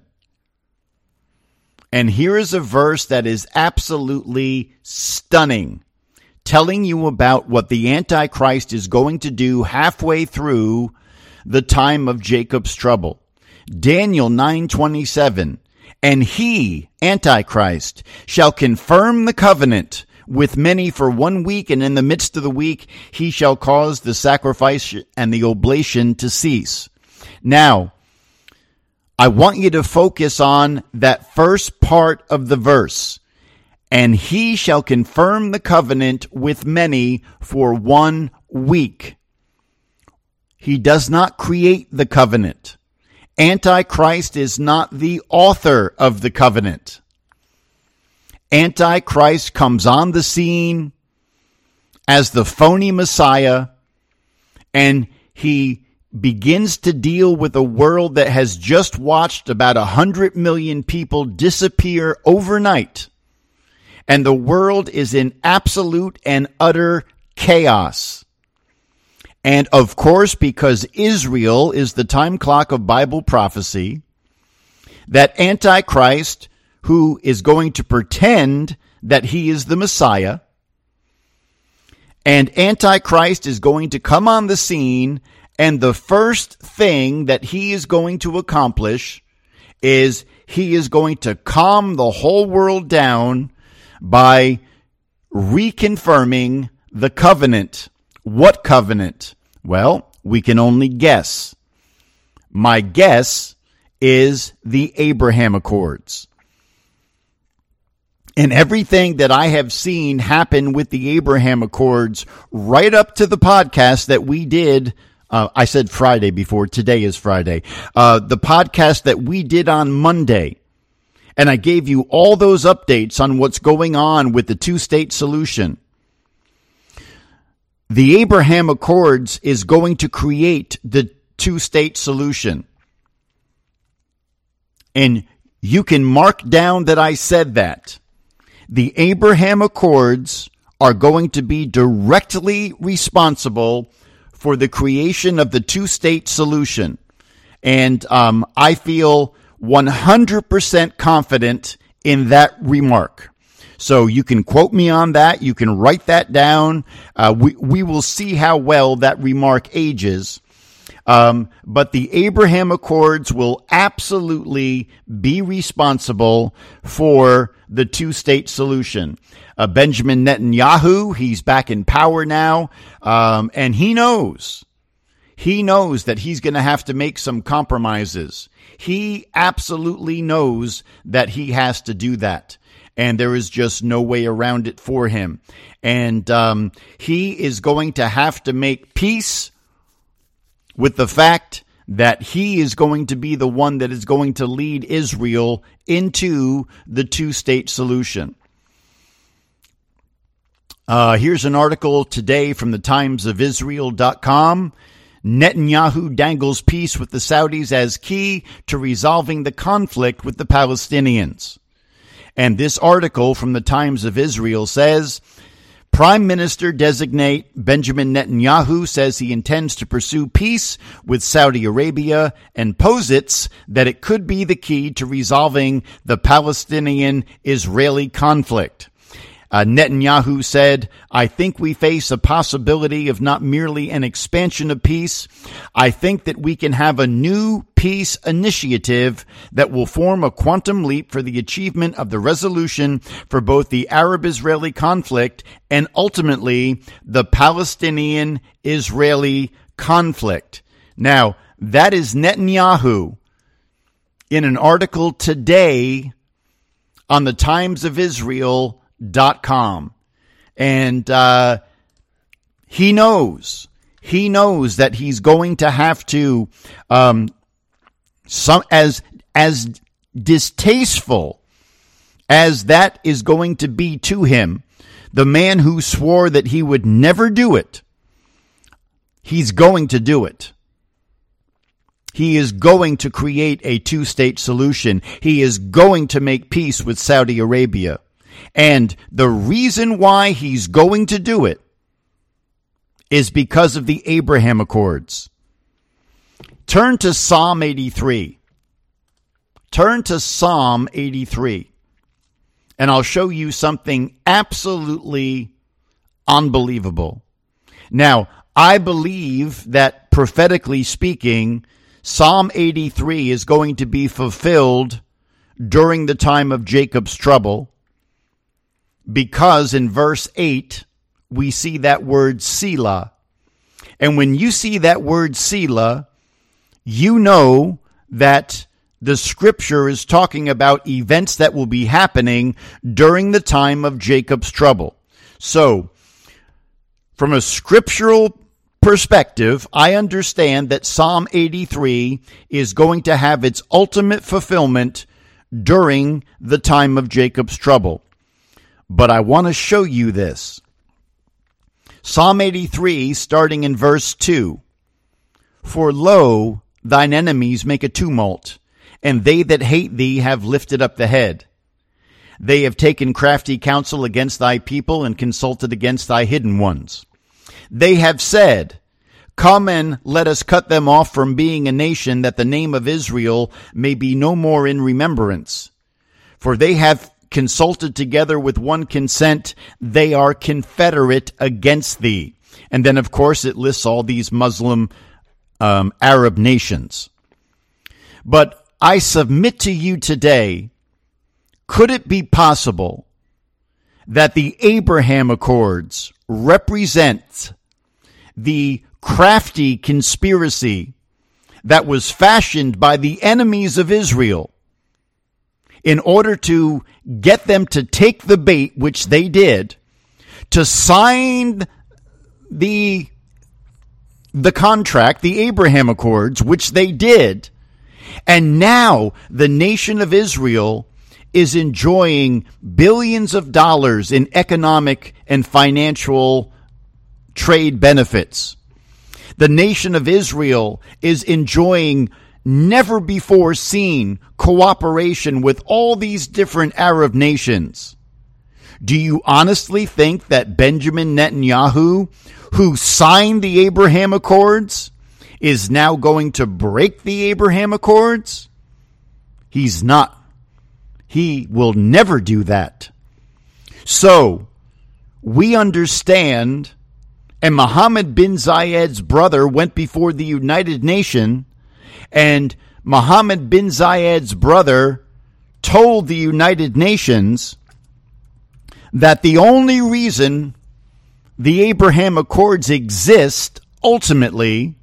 And here is a verse that is absolutely stunning, telling you about what the Antichrist is going to do halfway through the time of Jacob's trouble. Daniel nine twenty-seven, and he, Antichrist, shall confirm the covenant with many for one week, and in the midst of the week he shall cause the sacrifice and the oblation to cease. Now, I want you to focus on that first part of the verse. And he shall confirm the covenant with many for one week. He does not create the covenant. Antichrist is not the author of the covenant. Antichrist comes on the scene as the phony Messiah, and he begins to deal with a world that has just watched about a hundred million people disappear overnight. And the world is in absolute and utter chaos. And of course, because Israel is the time clock of Bible prophecy, that Antichrist, who is going to pretend that he is the Messiah, and Antichrist is going to come on the scene, and the first thing that he is going to accomplish is he is going to calm the whole world down by reconfirming the covenant. What covenant? Well, we can only guess. My guess is the Abraham Accords. And everything that I have seen happen with the Abraham Accords right up to the podcast that we did, uh, I said Friday before, today is Friday, uh, the podcast that we did on Monday. And I gave you all those updates on what's going on with the two-state solution. The Abraham Accords is going to create the two-state solution. And you can mark down that I said that. The Abraham Accords are going to be directly responsible for the creation of the two-state solution. And um, I feel one hundred percent confident in that remark. So you can quote me on that. You can write that down. Uh, we, we will see how well that remark ages. Um, but the Abraham Accords will absolutely be responsible for the two-state solution. Uh, Benjamin Netanyahu, he's back in power now, um, and he knows, he knows that he's going to have to make some compromises. He absolutely knows that he has to do that. And there is just no way around it for him. And um, he is going to have to make peace with the fact that he is going to be the one that is going to lead Israel into the two-state solution. Uh, here's an article today from the times of israel dot com. Netanyahu dangles peace with the Saudis as key to resolving the conflict with the Palestinians. And this article from the Times of Israel says, Prime Minister-designate Benjamin Netanyahu says he intends to pursue peace with Saudi Arabia and posits that it could be the key to resolving the Palestinian-Israeli conflict. Uh, Netanyahu said, I think we face a possibility of not merely an expansion of peace. I think that we can have a new peace initiative that will form a quantum leap for the achievement of the resolution for both the Arab-Israeli conflict and ultimately the Palestinian-Israeli conflict. Now, that is Netanyahu in an article today on the Times of Israel dot com. And uh, he knows, he knows that he's going to have to, um, some as as distasteful as that is going to be to him, the man who swore that he would never do it, he's going to do it. He is going to create a two-state solution. He is going to make peace with Saudi Arabia. And the reason why he's going to do it is because of the Abraham Accords. Turn to Psalm eighty-three. Turn to Psalm eighty-three. And I'll show you something absolutely unbelievable. Now, I believe that prophetically speaking, Psalm eighty-three is going to be fulfilled during the time of Jacob's trouble. Because in verse eight, we see that word Selah. And when you see that word Selah, you know that the scripture is talking about events that will be happening during the time of Jacob's trouble. So, from a scriptural perspective, I understand that Psalm eighty-three is going to have its ultimate fulfillment during the time of Jacob's trouble. But I want to show you this. Psalm eighty-three, starting in verse two. For lo, thine enemies make a tumult, and they that hate thee have lifted up the head. They have taken crafty counsel against thy people and consulted against thy hidden ones. They have said, Come and let us cut them off from being a nation, that the name of Israel may be no more in remembrance. For they have consulted together with one consent, they are confederate against thee. And then, of course, it lists all these Muslim um, Arab nations. But I submit to you today, could it be possible that the Abraham Accords represent the crafty conspiracy that was fashioned by the enemies of Israel in order to get them to take the bait, which they did, to sign the the contract, the Abraham Accords, which they did, and now the nation of Israel is enjoying billions of dollars in economic and financial trade benefits. The nation of Israel is enjoying never before seen cooperation with all these different Arab nations. Do you honestly think that Benjamin Netanyahu, who signed the Abraham Accords, is now going to break the Abraham Accords? He's not. He will never do that. So, we understand, and Mohammed bin Zayed's brother went before the United Nations, and Mohammed bin Zayed's brother told the United Nations that the only reason the Abraham Accords exist ultimately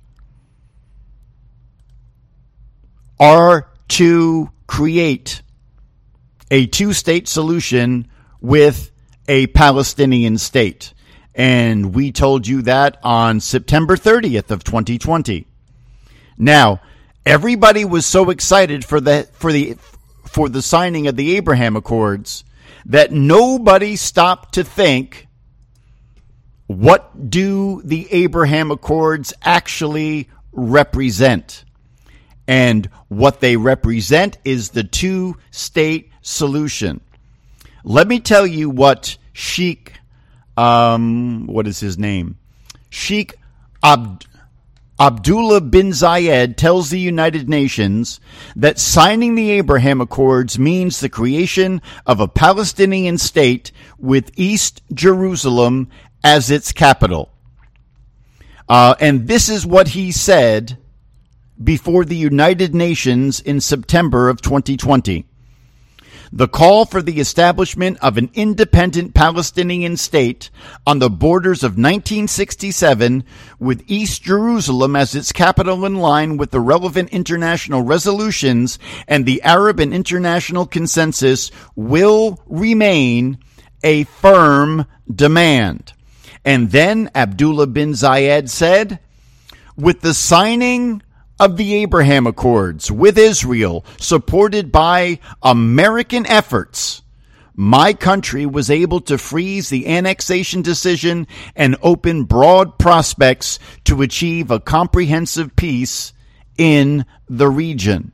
are to create a two-state solution with a Palestinian state. And we told you that on September thirtieth of twenty twenty. Now, everybody was so excited for the for the for the signing of the Abraham Accords that nobody stopped to think, what do the Abraham Accords actually represent? And what they represent is the two-state solution. Let me tell you what Sheikh, um, what is his name? Sheikh Abd. Abdullah bin Zayed tells the United Nations that signing the Abraham Accords means the creation of a Palestinian state with East Jerusalem as its capital. Uh, and this is what he said before the United Nations in September of twenty twenty. The call for the establishment of an independent Palestinian state on the borders of nineteen sixty-seven with East Jerusalem as its capital in line with the relevant international resolutions and the Arab and international consensus will remain a firm demand. And then Abdullah bin Zayed said, with the signing of the Abraham Accords with Israel, supported by American efforts, my country was able to freeze the annexation decision and open broad prospects to achieve a comprehensive peace in the region.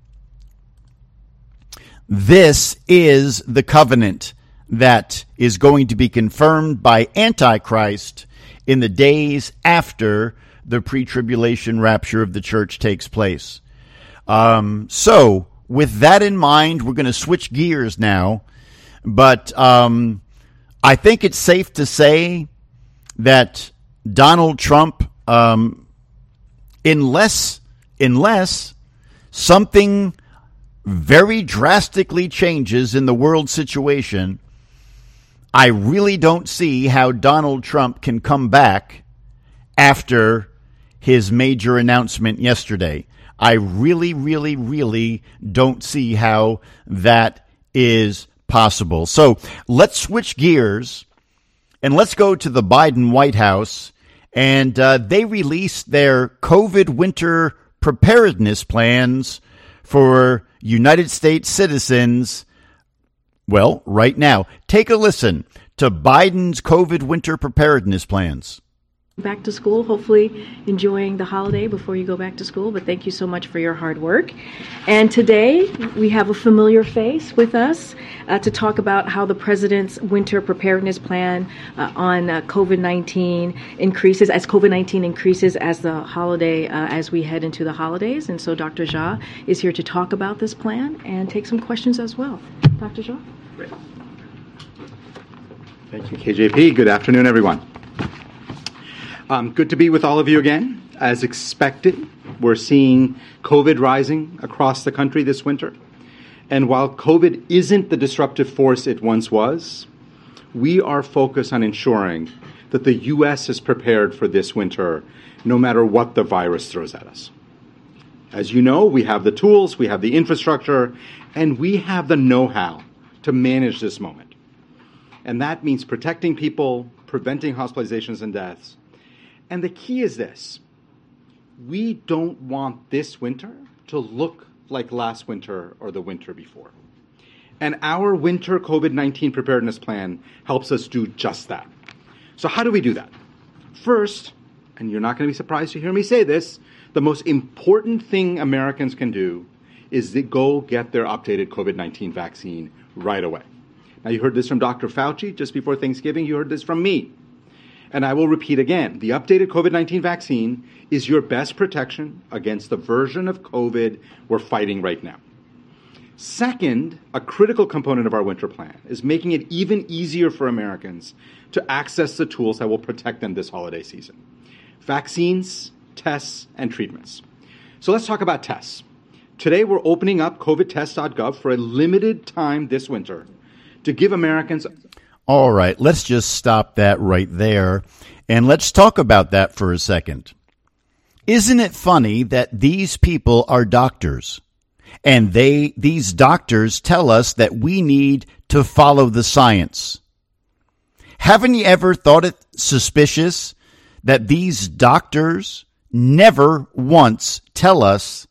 This is the covenant that is going to be confirmed by Antichrist in the days after the pre-tribulation rapture of the church takes place. Um, so, with that in mind, we're going to switch gears now. But um, I think it's safe to say that Donald Trump, um, unless unless something very drastically changes in the world situation, I really don't see how Donald Trump can come back after his major announcement yesterday. I really, really, really don't see how that is possible. So let's switch gears and let's go to the Biden White House. And uh, they released their COVID winter preparedness plans for United States citizens. Well, right now, take a listen to Biden's COVID winter preparedness plans. Back to school, hopefully enjoying the holiday before you go back to school, but thank you so much for your hard work. And today we have a familiar face with us uh, to talk about how the president's winter preparedness plan uh, on uh, COVID nineteen increases, as COVID nineteen increases as the holiday, uh, as we head into the holidays. And so Doctor Jha is here to talk about this plan and take some questions as well. Doctor Jha? Thank you, K J P. Good afternoon, everyone. Um, good to be with all of you again. As expected, we're seeing COVID rising across the country this winter. And while COVID isn't the disruptive force it once was, we are focused on ensuring that the U S is prepared for this winter, no matter what the virus throws at us. As you know, we have the tools, we have the infrastructure, and we have the know-how to manage this moment. And that means protecting people, preventing hospitalizations and deaths. And the key is this. We don't want this winter to look like last winter or the winter before. And our winter COVID nineteen preparedness plan helps us do just that. So how do we do that? First, and you're not going to be surprised to hear me say this, the most important thing Americans can do is to go get their updated COVID nineteen vaccine right away. Now, you heard this from Doctor Fauci just before Thanksgiving. You heard this from me. And I will repeat again, the updated COVID nineteen vaccine is your best protection against the version of COVID we're fighting right now. Second, a critical component of our winter plan is making it even easier for Americans to access the tools that will protect them this holiday season. Vaccines, tests, and treatments. So let's talk about tests. Today, we're opening up covid test dot gov for a limited time this winter to give Americans... All right, let's just stop that right there, and let's talk about that for a second. Isn't it funny that these people are doctors, and they these doctors tell us that we need to follow the science? Haven't you ever thought it suspicious that these doctors never once tell us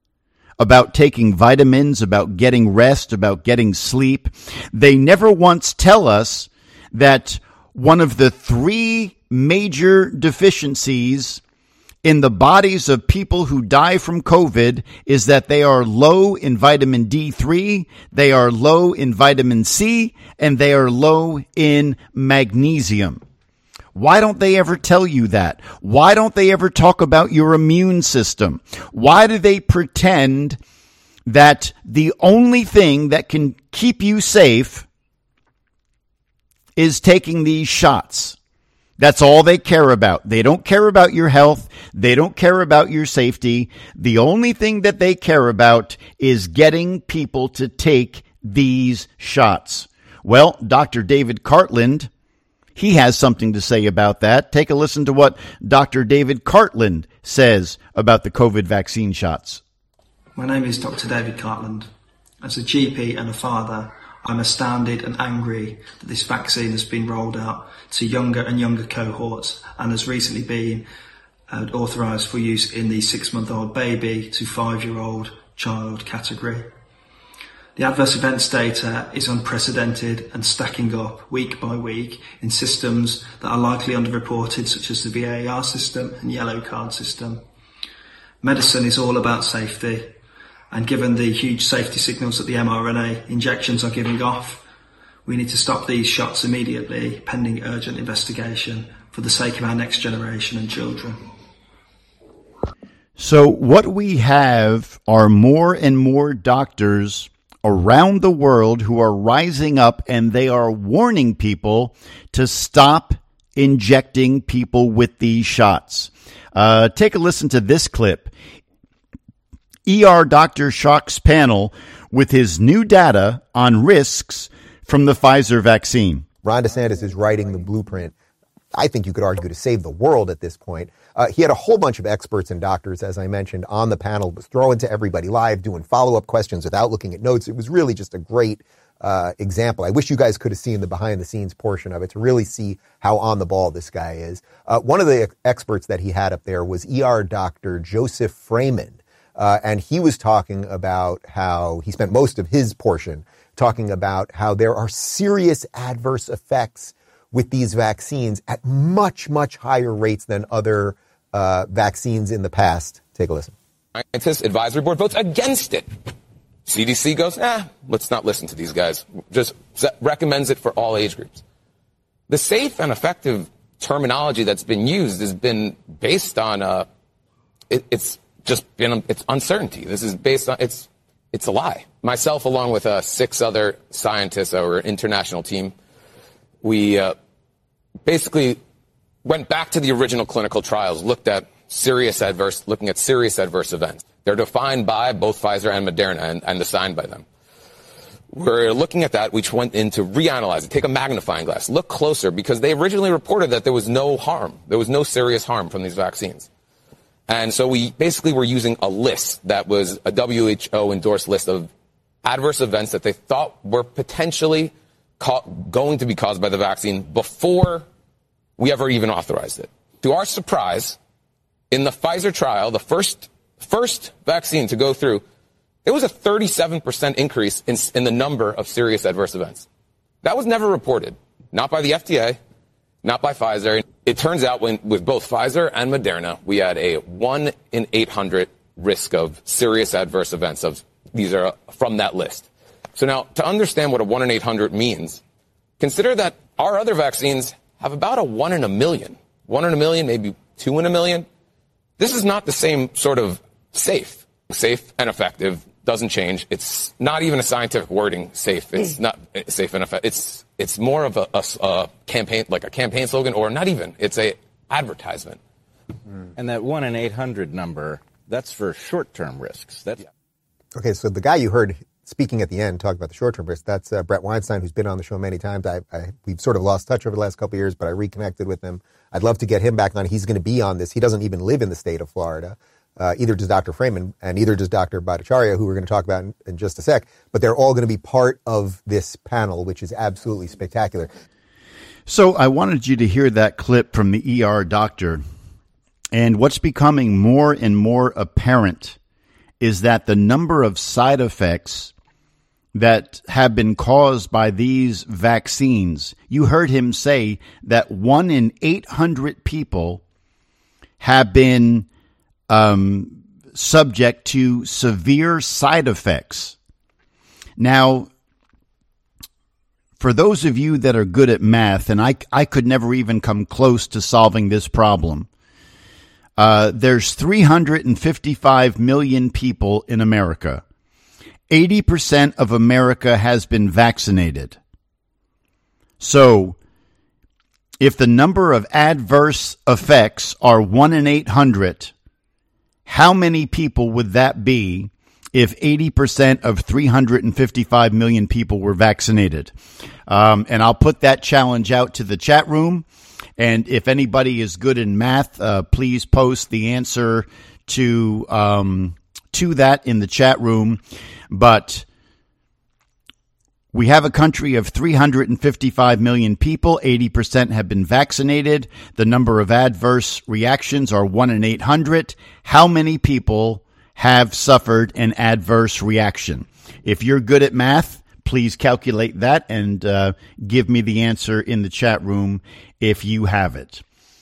about taking vitamins, about getting rest, about getting sleep? They never once tell us that one of the three major deficiencies in the bodies of people who die from COVID is that they are low in vitamin D three, they are low in vitamin C, and they are low in magnesium. Why don't they ever tell you that? Why don't they ever talk about your immune system? Why do they pretend that the only thing that can keep you safe is taking these shots? That's all they care about. They don't care about your health. They don't care about your safety. The only thing that they care about is getting people to take these shots. Well, Doctor David Cartland, he has something to say about that. Take a listen to what Doctor David Cartland says about the COVID vaccine shots. My name is Doctor David Cartland. As a G P and a father, I'm astounded and angry that this vaccine has been rolled out to younger and younger cohorts and has recently been uh, authorised for use in the six-month-old baby to five-year-old child category. The adverse events data is unprecedented and stacking up week by week in systems that are likely underreported, such as the V A R system and yellow card system. Medicine is all about safety, and given the huge safety signals that the mRNA injections are giving off, we need to stop these shots immediately, pending urgent investigation for the sake of our next generation and children. So what we have are more and more doctors around the world who are rising up, and they are warning people to stop injecting people with these shots. Uh, take a listen to this clip. E R Doctor Schock's panel with his new data on risks from the Pfizer vaccine. Ron DeSantis is writing the blueprint, I think you could argue, to save the world at this point. Uh, he had a whole bunch of experts and doctors, as I mentioned, on the panel, was throwing to everybody live, doing follow-up questions without looking at notes. It was really just a great uh, example. I wish you guys could have seen the behind-the-scenes portion of it to really see how on the ball this guy is. Uh, one of the experts that he had up there was E R Doctor Joseph Frayman. Uh, and he was talking about how he spent most of his portion talking about how there are serious adverse effects with these vaccines at much, much higher rates than other uh, vaccines in the past. Take a listen. Scientist advisory board votes against it. C D C goes, eh, let's not listen to these guys. Just recommends it for all age groups. The safe and effective terminology that's been used has been based on, uh, it, it's just been, it's uncertainty. This is based on, it's, it's a lie. Myself, along with uh, six other scientists, our international team, we uh, basically went back to the original clinical trials, looked at serious adverse, looking at serious adverse events. They're defined by both Pfizer and Moderna and, and assigned by them. We're looking at that. We went in to reanalyze it, take a magnifying glass, look closer, because they originally reported that there was no harm. There was no serious harm from these vaccines. And so we basically were using a list that was a W H O-endorsed list of adverse events that they thought were potentially ca- going to be caused by the vaccine before we ever even authorized it. To our surprise, in the Pfizer trial, the first first vaccine to go through, there was a thirty-seven percent increase in, in the number of serious adverse events. That was never reported, not by the F D A, not by Pfizer. It turns out when, with both Pfizer and Moderna, we had a one in eight hundred risk of serious adverse events. Of These are from that list. So now, to understand what a one in eight hundred means, consider that our other vaccines have about a one in a million. One in a million, maybe two in a million. This is not the same sort of safe. Safe and effective doesn't change. It's not even a scientific wording, safe. It's not safe and effective. It's it's more of a, a, a campaign, like a campaign slogan, or not even. It's a advertisement. And that one in eight hundred number, that's for short-term risks. That's... Okay, so the guy you heard speaking at the end talk about the short-term risks, that's uh, Brett Weinstein, who's been on the show many times. I, I, we've sort of lost touch over the last couple of years, but I reconnected with him. I'd love to get him back on. He's going to be on this. He doesn't even live in the state of Florida. Uh, either does Doctor Freeman, and either does Doctor Bhattacharya, who we're going to talk about in, in just a sec. But they're all going to be part of this panel, which is absolutely spectacular. So I wanted you to hear that clip from the E R doctor. And what's becoming more and more apparent is that the number of side effects that have been caused by these vaccines, you heard him say that one in eight hundred people have been um, subject to severe side effects. Now, for those of you that are good at math, and I, I could never even come close to solving this problem, uh, there's three hundred fifty-five million people in America. eighty percent of America has been vaccinated. So, if the number of adverse effects are one in eight hundred, how many people would that be if eighty percent of three hundred fifty-five million people were vaccinated? Um, and I'll put that challenge out to the chat room. And if anybody is good in math, uh, please post the answer to um, to that in the chat room. But we have a country of three hundred fifty-five million people. eighty percent have been vaccinated. The number of adverse reactions are one in eight hundred. How many people have suffered an adverse reaction? If you're good at math, please calculate that and uh, give me the answer in the chat room if you have it.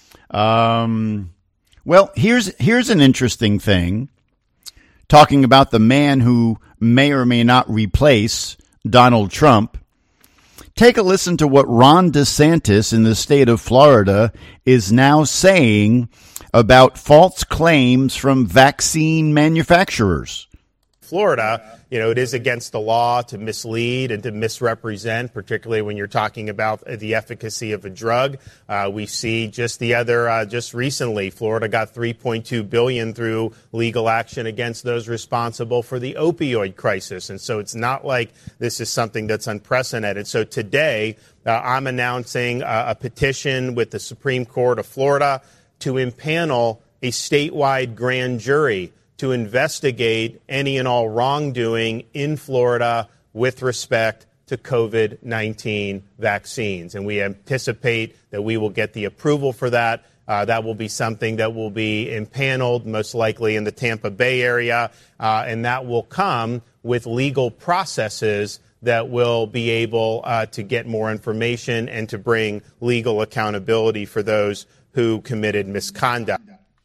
Um, well, here's here's an interesting thing. Talking about the man who may or may not replace Donald Trump. Take a listen to what Ron DeSantis in the state of Florida is now saying about false claims from vaccine manufacturers. Florida, you know, it is against the law to mislead and to misrepresent, particularly when you're talking about the efficacy of a drug. Uh, we see just the other, uh, just recently, Florida got three point two billion dollars through legal action against those responsible for the opioid crisis. And so it's not like this is something that's unprecedented. So today, uh, I'm announcing uh, a petition with the Supreme Court of Florida to impanel a statewide grand jury to investigate any and all wrongdoing in Florida with respect to COVID nineteen vaccines. And we anticipate that we will get the approval for that. Uh, that will be something that will be impaneled, most likely in the Tampa Bay area, uh, and that will come with legal processes that will be able uh, to get more information and to bring legal accountability for those who committed misconduct.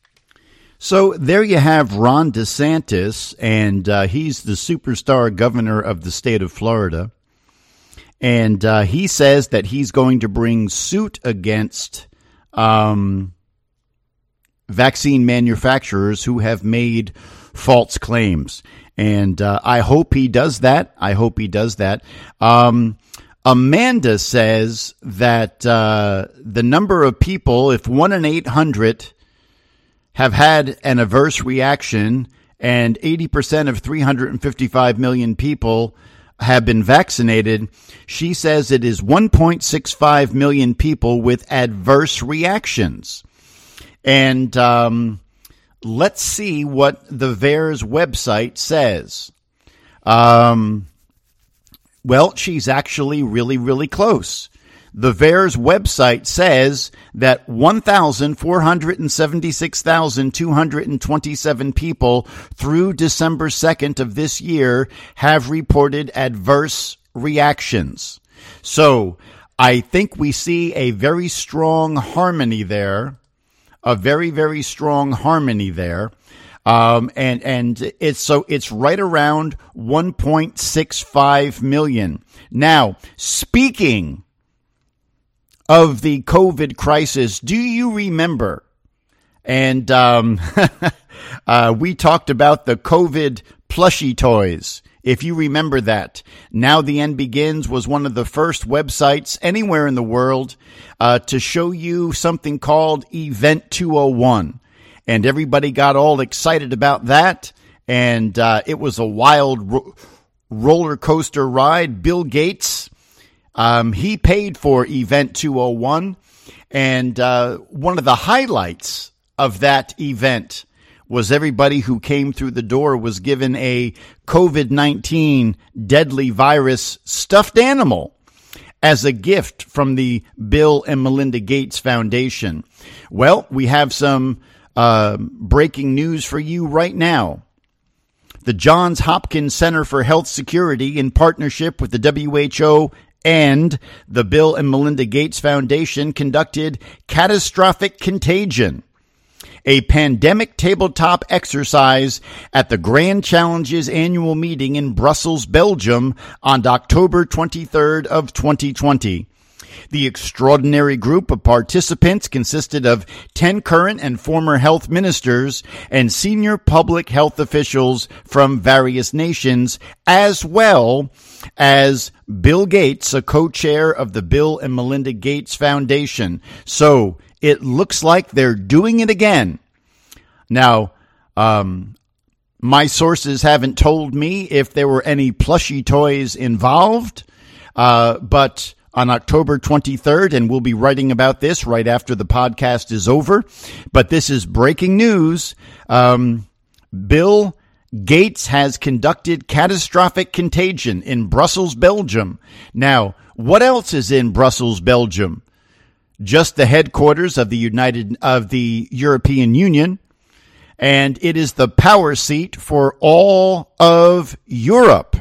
So there you have Ron DeSantis, and uh, he's the superstar governor of the state of Florida. And uh, he says that he's going to bring suit against um, vaccine manufacturers who have made false claims. And uh, I hope he does that. I hope he does that. Um, Amanda says that uh, the number of people, if one in eight hundred have had an adverse reaction, and eighty percent of three hundred fifty-five million people have been vaccinated, she says it is one point six five million people with adverse reactions. And um, let's see what the V A E R S website says. Um, well, she's actually really, really close. The V A E R S website says that one thousand four hundred seventy-six thousand two hundred twenty-seven people through December second of this year have reported adverse reactions. So I think we see a very strong harmony there, a very, very strong harmony there. Um, and, and it's, so it's right around one point six five million. Now, speaking of the COVID crisis, do you remember? And, um, uh, we talked about the COVID plushie toys. If you remember that, Now the End Begins was one of the first websites anywhere in the world uh, to show you something called Event two oh one. And everybody got all excited about that. And uh, it was a wild ro- roller coaster ride. Bill Gates, um, he paid for Event two oh one. And uh, one of the highlights of that event was everybody who came through the door was given a COVID nineteen deadly virus stuffed animal as a gift from the Bill and Melinda Gates Foundation. Well, we have some uh, breaking news for you right now. The Johns Hopkins Center for Health Security, in partnership with the W H O and the Bill and Melinda Gates Foundation, conducted Catastrophic Contagion, a pandemic tabletop exercise at the Grand Challenges annual meeting in Brussels, Belgium on October twenty-third of twenty twenty. The extraordinary group of participants consisted of ten current and former health ministers and senior public health officials from various nations, as well as Bill Gates, a co-chair of the Bill and Melinda Gates Foundation. So it looks like they're doing it again. Now, um, my sources haven't told me if there were any plushie toys involved, uh, but on October twenty-third, and we'll be writing about this right after the podcast is over, but this is breaking news. Um, Bill Gates has conducted Catastrophic Contagion in Brussels, Belgium. Now, what else is in Brussels, Belgium? Just the headquarters of the United of the European Union, and it is the power seat for all of Europe.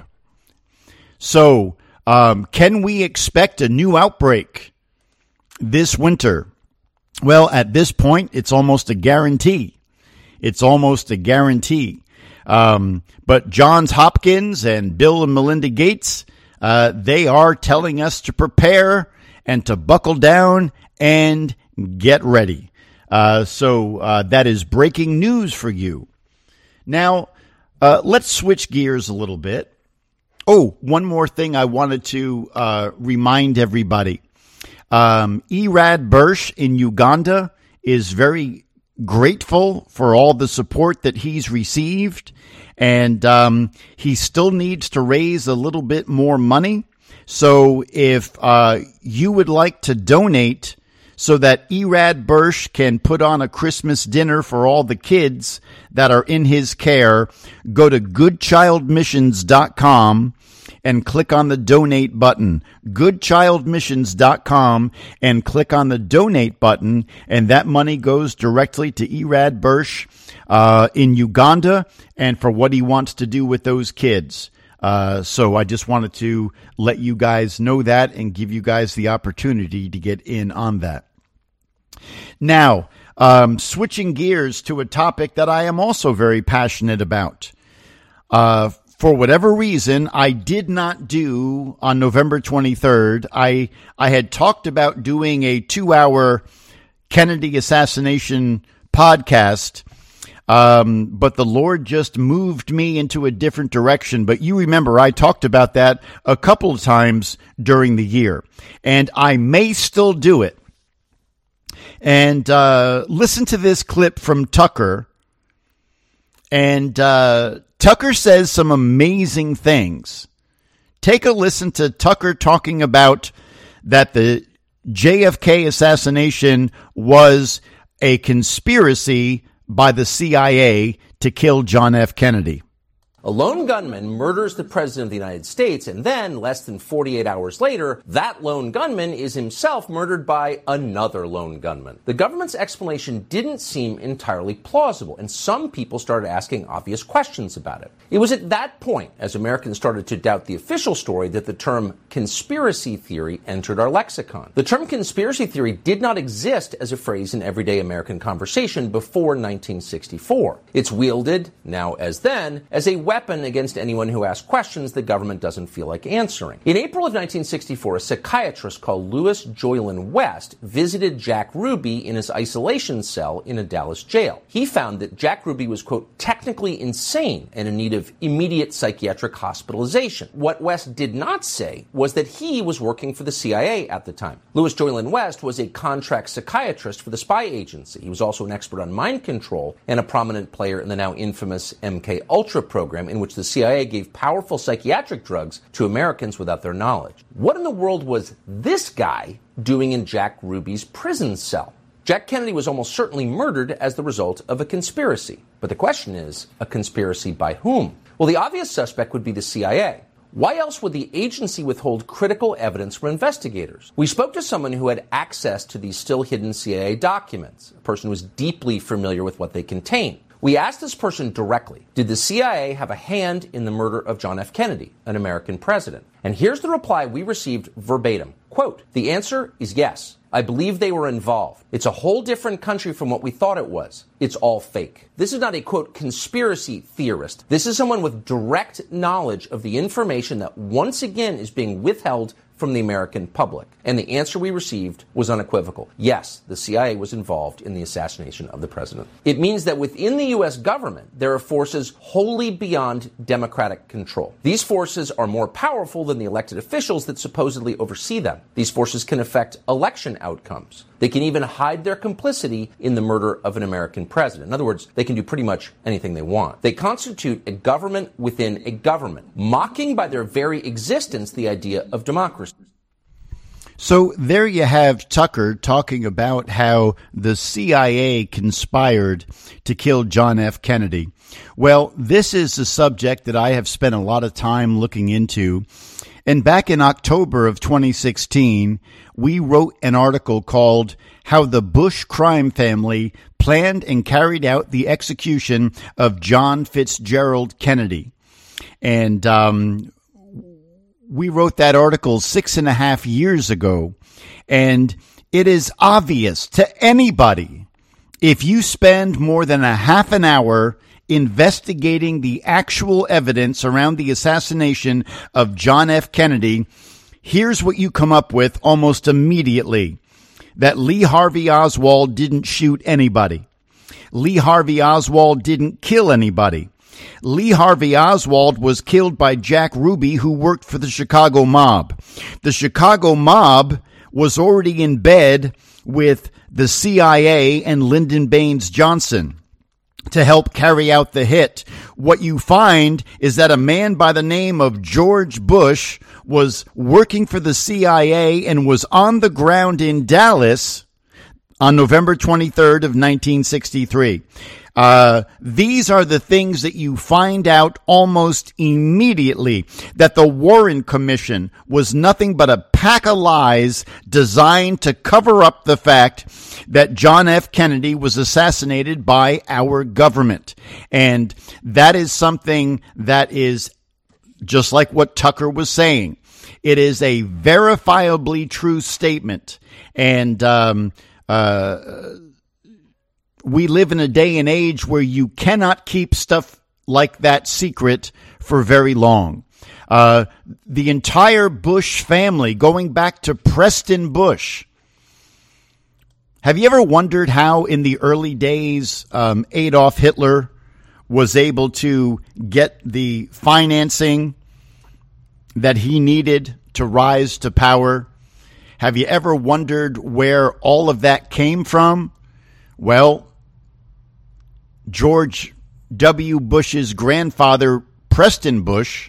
So, um, can we expect a new outbreak this winter? Well, at this point, it's almost a guarantee. It's almost a guarantee. Um, but Johns Hopkins and Bill and Melinda Gates, uh, they are telling us to prepare and to buckle down and get ready. Uh, so uh, that is breaking news for you. Now, uh, let's switch gears a little bit. Oh, one more thing I wanted to uh, remind everybody. Um, Irad Bursh in Uganda is very grateful for all the support that he's received, and um, he still needs to raise a little bit more money. So if uh, you would like to donate so that Irad Bursh can put on a Christmas dinner for all the kids that are in his care, go to good child missions dot com and click on the donate button. good child missions dot com and click on the donate button, and that money goes directly to Irad Bursh uh, in Uganda and for what he wants to do with those kids. Uh, so I just wanted to let you guys know that and give you guys the opportunity to get in on that. Now, um, switching gears to a topic that I am also very passionate about. Uh, for whatever reason, I did not do on November twenty-third. I, I had talked about doing a two-hour Kennedy assassination podcast, Um, but the Lord just moved me into a different direction. But you remember, I talked about that a couple of times during the year, and I may still do it. And uh, listen to this clip from Tucker. And uh, Tucker says some amazing things. Take a listen to Tucker talking about that the J F K assassination was a conspiracy by the C I A to kill John F. Kennedy. A lone gunman murders the President of the United States, and then, less than forty-eight hours later, that lone gunman is himself murdered by another lone gunman. The government's explanation didn't seem entirely plausible, and some people started asking obvious questions about it. It was at that point, as Americans started to doubt the official story, that the term conspiracy theory entered our lexicon. The term conspiracy theory did not exist as a phrase in everyday American conversation before nineteen sixty-four. It's wielded, now as then, as a weapon weapon against anyone who asks questions the government doesn't feel like answering. In April of nineteen sixty-four, a psychiatrist called Louis Joylan West visited Jack Ruby in his isolation cell in a Dallas jail. He found that Jack Ruby was, quote, technically insane and in need of immediate psychiatric hospitalization. What West did not say was that he was working for the C I A at the time. Louis Joylan West was a contract psychiatrist for the spy agency. He was also an expert on mind control and a prominent player in the now infamous M K Ultra program, in which the C I A gave powerful psychiatric drugs to Americans without their knowledge. What in the world was this guy doing in Jack Ruby's prison cell? Jack Kennedy was almost certainly murdered as the result of a conspiracy. But the question is, a conspiracy by whom? Well, the obvious suspect would be the C I A. Why else would the agency withhold critical evidence from investigators? We spoke to someone who had access to these still hidden C I A documents, a person who was deeply familiar with what they contain. We asked this person directly, did the C I A have a hand in the murder of John F. Kennedy, an American president? And here's the reply we received verbatim. Quote, the answer is yes. I believe they were involved. It's a whole different country from what we thought it was. It's all fake. This is not a, quote, conspiracy theorist. This is someone with direct knowledge of the information that once again is being withheld from the American public. And the answer we received was unequivocal. Yes, the C I A was involved in the assassination of the president. It means that within the U S government, there are forces wholly beyond democratic control. These forces are more powerful than the elected officials that supposedly oversee them. These forces can affect election outcomes. They can even hide their complicity in the murder of an American president. In other words, they can do pretty much anything they want. They constitute a government within a government, mocking by their very existence the idea of democracy. So there you have Tucker talking about how the C I A conspired to kill John F. Kennedy. Well, this is a subject that I have spent a lot of time looking into. And back in October of twenty sixteen, we wrote an article called How the Bush Crime Family Planned and Carried Out the Execution of John Fitzgerald Kennedy. And um, we wrote that article six and a half years ago. And it is obvious to anybody, if you spend more than a half an hour investigating the actual evidence around the assassination of John F. Kennedy, here's what you come up with almost immediately. That Lee Harvey Oswald didn't shoot anybody. Lee Harvey Oswald didn't kill anybody. Lee Harvey Oswald was killed by Jack Ruby, who worked for the Chicago mob. The Chicago mob was already in bed with the C I A and Lyndon Baines Johnson to help carry out the hit. What you find is that a man by the name of George Bush was working for the C I A and was on the ground in Dallas on November twenty-third of nineteen sixty-three. Uh, these are the things that you find out almost immediately, that the Warren Commission was nothing but a pack of lies designed to cover up the fact that John F. Kennedy was assassinated by our government. And that is something that is just like what Tucker was saying. It is a verifiably true statement. And, um, uh, we live in a day and age where you cannot keep stuff like that secret for very long. Uh, the entire Bush family, going back to Preston Bush. Have you ever wondered how in the early days um, Adolf Hitler was able to get the financing that he needed to rise to power? Have you ever wondered where all of that came from? Well, George W. Bush's grandfather, Preston Bush,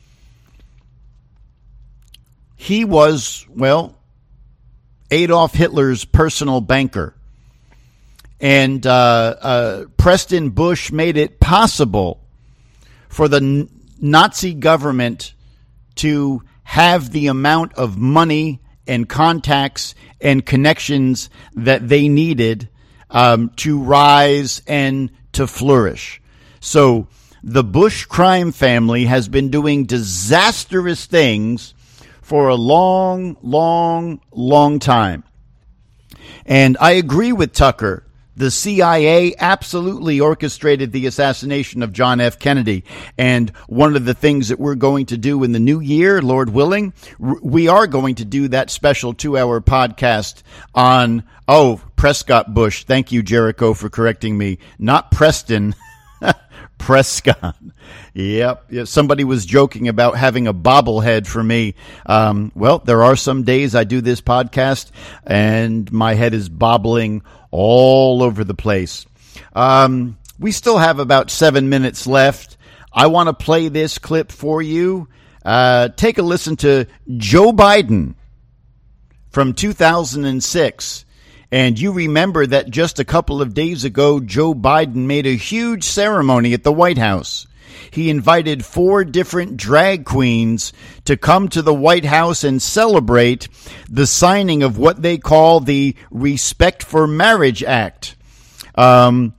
he was, well, Adolf Hitler's personal banker. and uh, uh, Preston Bush made it possible for the n- Nazi government to have the amount of money and contacts and connections that they needed um, to rise and to flourish. So the Bush crime family has been doing disastrous things for a long, long, long time. And I agree with Tucker. The C I A absolutely orchestrated the assassination of John F. Kennedy. And one of the things that we're going to do in the new year, Lord willing, we are going to do that special two-hour podcast on, oh, Prescott Bush. Thank you, Jericho, for correcting me. Not Preston. Prescott. Yep. yep. Somebody was joking about having a bobblehead for me. Um, well, there are some days I do this podcast and my head is bobbling all over the place. Um, we still have about seven minutes left. I want to play this clip for you. Uh, take a listen to Joe Biden from two thousand six. And you remember that just a couple of days ago, Joe Biden made a huge ceremony at the White House. He invited four different drag queens to come to the White House and celebrate the signing of what they call the Respect for Marriage Act. Um,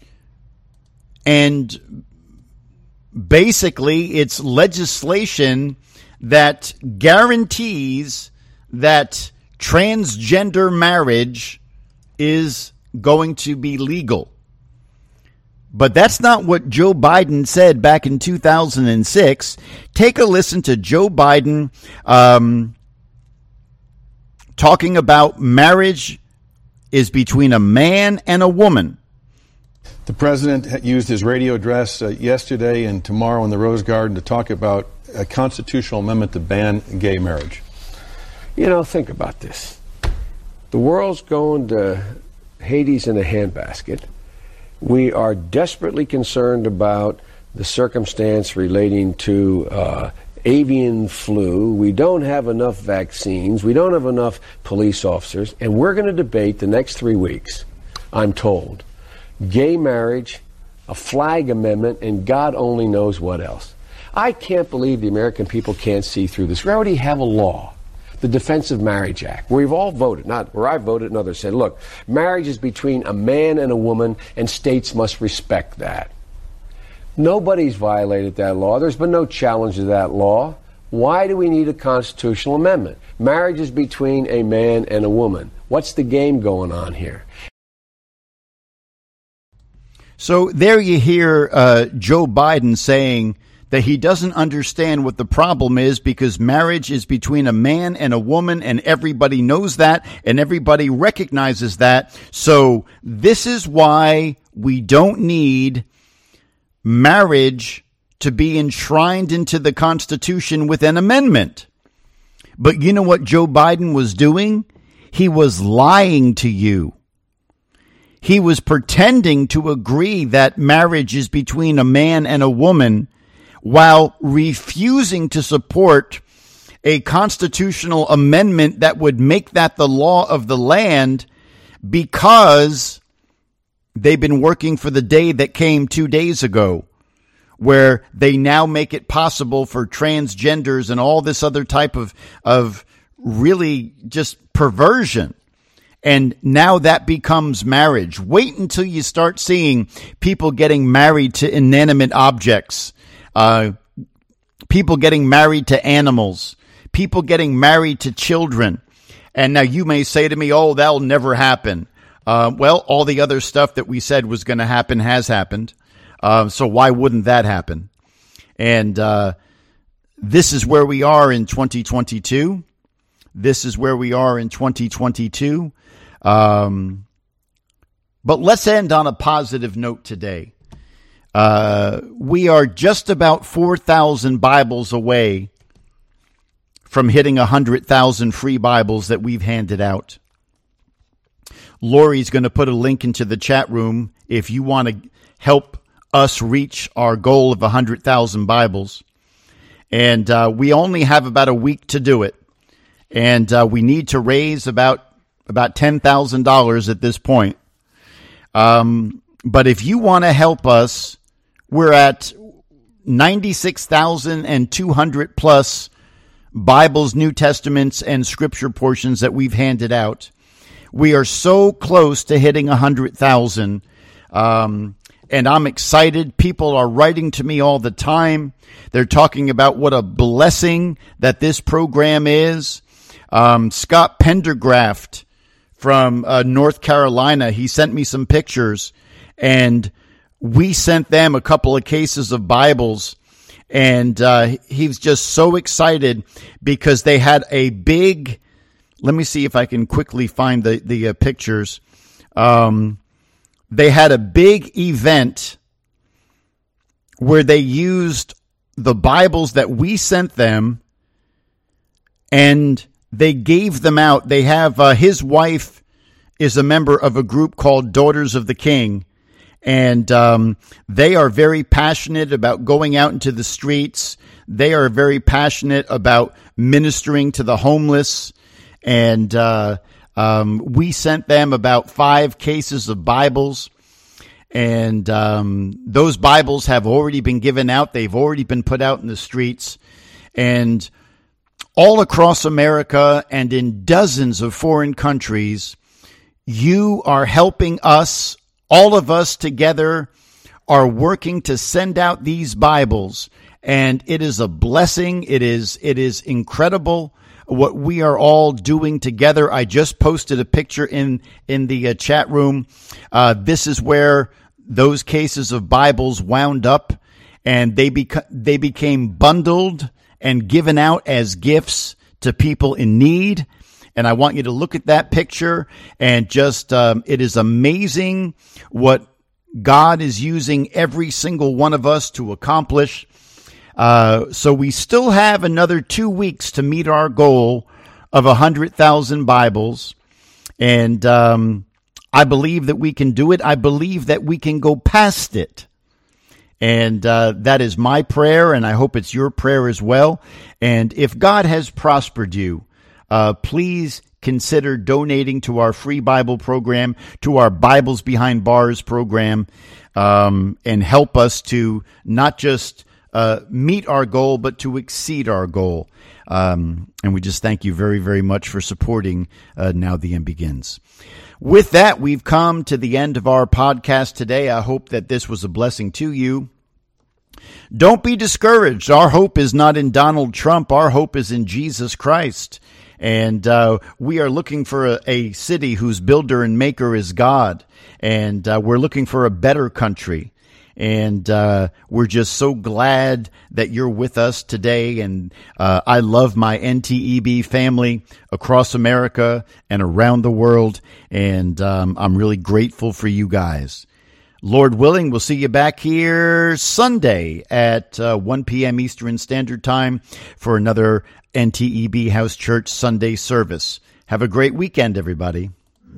and basically, it's legislation that guarantees that transgender marriage is going to be legal. But that's not what Joe Biden said back in two thousand six. Take a listen to Joe Biden um, talking about marriage is between a man and a woman. The president used his radio address uh, yesterday and tomorrow in the Rose Garden to talk about a constitutional amendment to ban gay marriage. You know, think about this. The world's going to Hades in a handbasket. We are desperately concerned about the circumstance relating to uh, avian flu. We don't have enough vaccines. We don't have enough police officers. And we're going to debate the next three weeks, I'm told, gay marriage, a flag amendment, and God only knows what else. I can't believe the American people can't see through this. We already have a law, the Defense of Marriage Act, where we've all voted, not where I voted and others said, look, marriage is between a man and a woman, and states must respect that. Nobody's violated that law. There's been no challenge to that law. Why do we need a constitutional amendment? Marriage is between a man and a woman. What's the game going on here? So there you hear uh, Joe Biden saying that he doesn't understand what the problem is because marriage is between a man and a woman, and everybody knows that, and everybody recognizes that. So this is why we don't need marriage to be enshrined into the Constitution with an amendment. But you know what Joe Biden was doing? He was lying to you. He was pretending to agree that marriage is between a man and a woman while refusing to support a constitutional amendment that would make that the law of the land, because they've been working for the day that came two days ago, where they now make it possible for transgenders and all this other type of, of really just perversion. And now that becomes marriage. Wait until you start seeing people getting married to inanimate objects, uh, people getting married to animals, people getting married to children. And now you may say to me, oh, that'll never happen. Uh, well, all the other stuff that we said was going to happen has happened. Uh, so why wouldn't that happen? And uh, this is where we are in twenty twenty-two. This is where we are in twenty twenty-two. Um, but let's end on a positive note today. Uh, we are just about four thousand Bibles away from hitting one hundred thousand free Bibles that we've handed out. Lori's going to put a link into the chat room if you want to help us reach our goal of one hundred thousand Bibles. And uh, we only have about a week to do it. And uh, we need to raise about about ten thousand dollars at this point. Um, but if you want to help us, we're at ninety-six thousand two hundred plus Bibles, New Testaments, and scripture portions that we've handed out. We are so close to hitting one hundred thousand. Um, and I'm excited. People are writing to me all the time. They're talking about what a blessing that this program is. Um, Scott Pendergraft from uh, North Carolina, he sent me some pictures, and we sent them a couple of cases of Bibles, and uh, he was just so excited because they had a big, let me see if I can quickly find the, the uh, pictures. Um, they had a big event where they used the Bibles that we sent them, and they gave them out. They have, uh, his wife is a member of a group called Daughters of the King, and um, they are very passionate about going out into the streets. They are very passionate about ministering to the homeless, and uh, um, we sent them about five cases of Bibles, and um, those Bibles have already been given out. They've already been put out in the streets, and all across America and in dozens of foreign countries, you are helping us. All of us together are working to send out these Bibles, and it is a blessing. It is, it is incredible what we are all doing together. I just posted a picture in, in the uh, chat room. Uh, this is where those cases of Bibles wound up, and they beca- they became bundled and given out as gifts to people in need. And I want you to look at that picture, and just, um, it is amazing what God is using every single one of us to accomplish. Uh, so we still have another two weeks to meet our goal of one hundred thousand Bibles. And um, I believe that we can do it. I believe that we can go past it. And uh, that is my prayer, and I hope it's your prayer as well. And if God has prospered you, uh, please consider donating to our free Bible program, to our Bibles Behind Bars program, um, and help us to not just uh, meet our goal, but to exceed our goal. Um, and we just thank you very, very much for supporting uh, Now the End Begins. With that, we've come to the end of our podcast today. I hope that this was a blessing to you. Don't be discouraged. Our hope is not in Donald Trump. Our hope is in Jesus Christ. And uh, we are looking for a, a city whose builder and maker is God. And uh, we're looking for a better country. And uh, we're just so glad that you're with us today. And uh, I love my N T E B family across America and around the world. And um, I'm really grateful for you guys. Lord willing, we'll see you back here Sunday at uh, one p.m. Eastern Standard Time for another N T E B House Church Sunday service. Have a great weekend, everybody.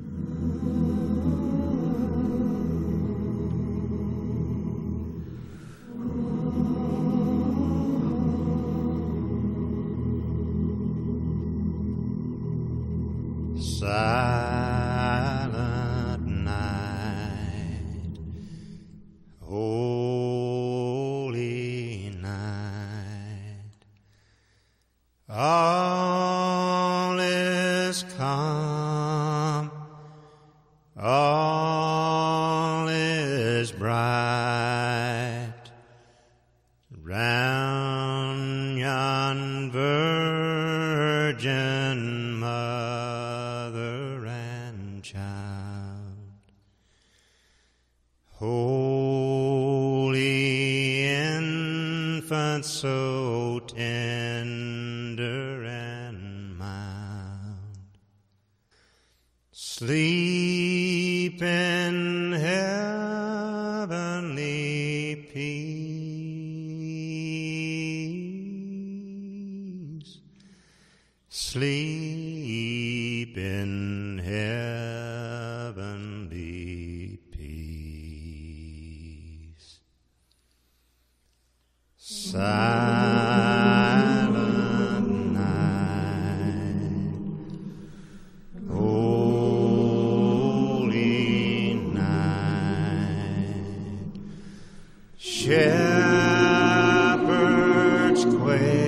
Silent night, holy night, all is calm, all is bright, round yon virgin mother and child. Holy infant, so tender and mild, sleep in heavenly peace, sleep in heavenly peace. Silent night, holy night. Shepherds quail.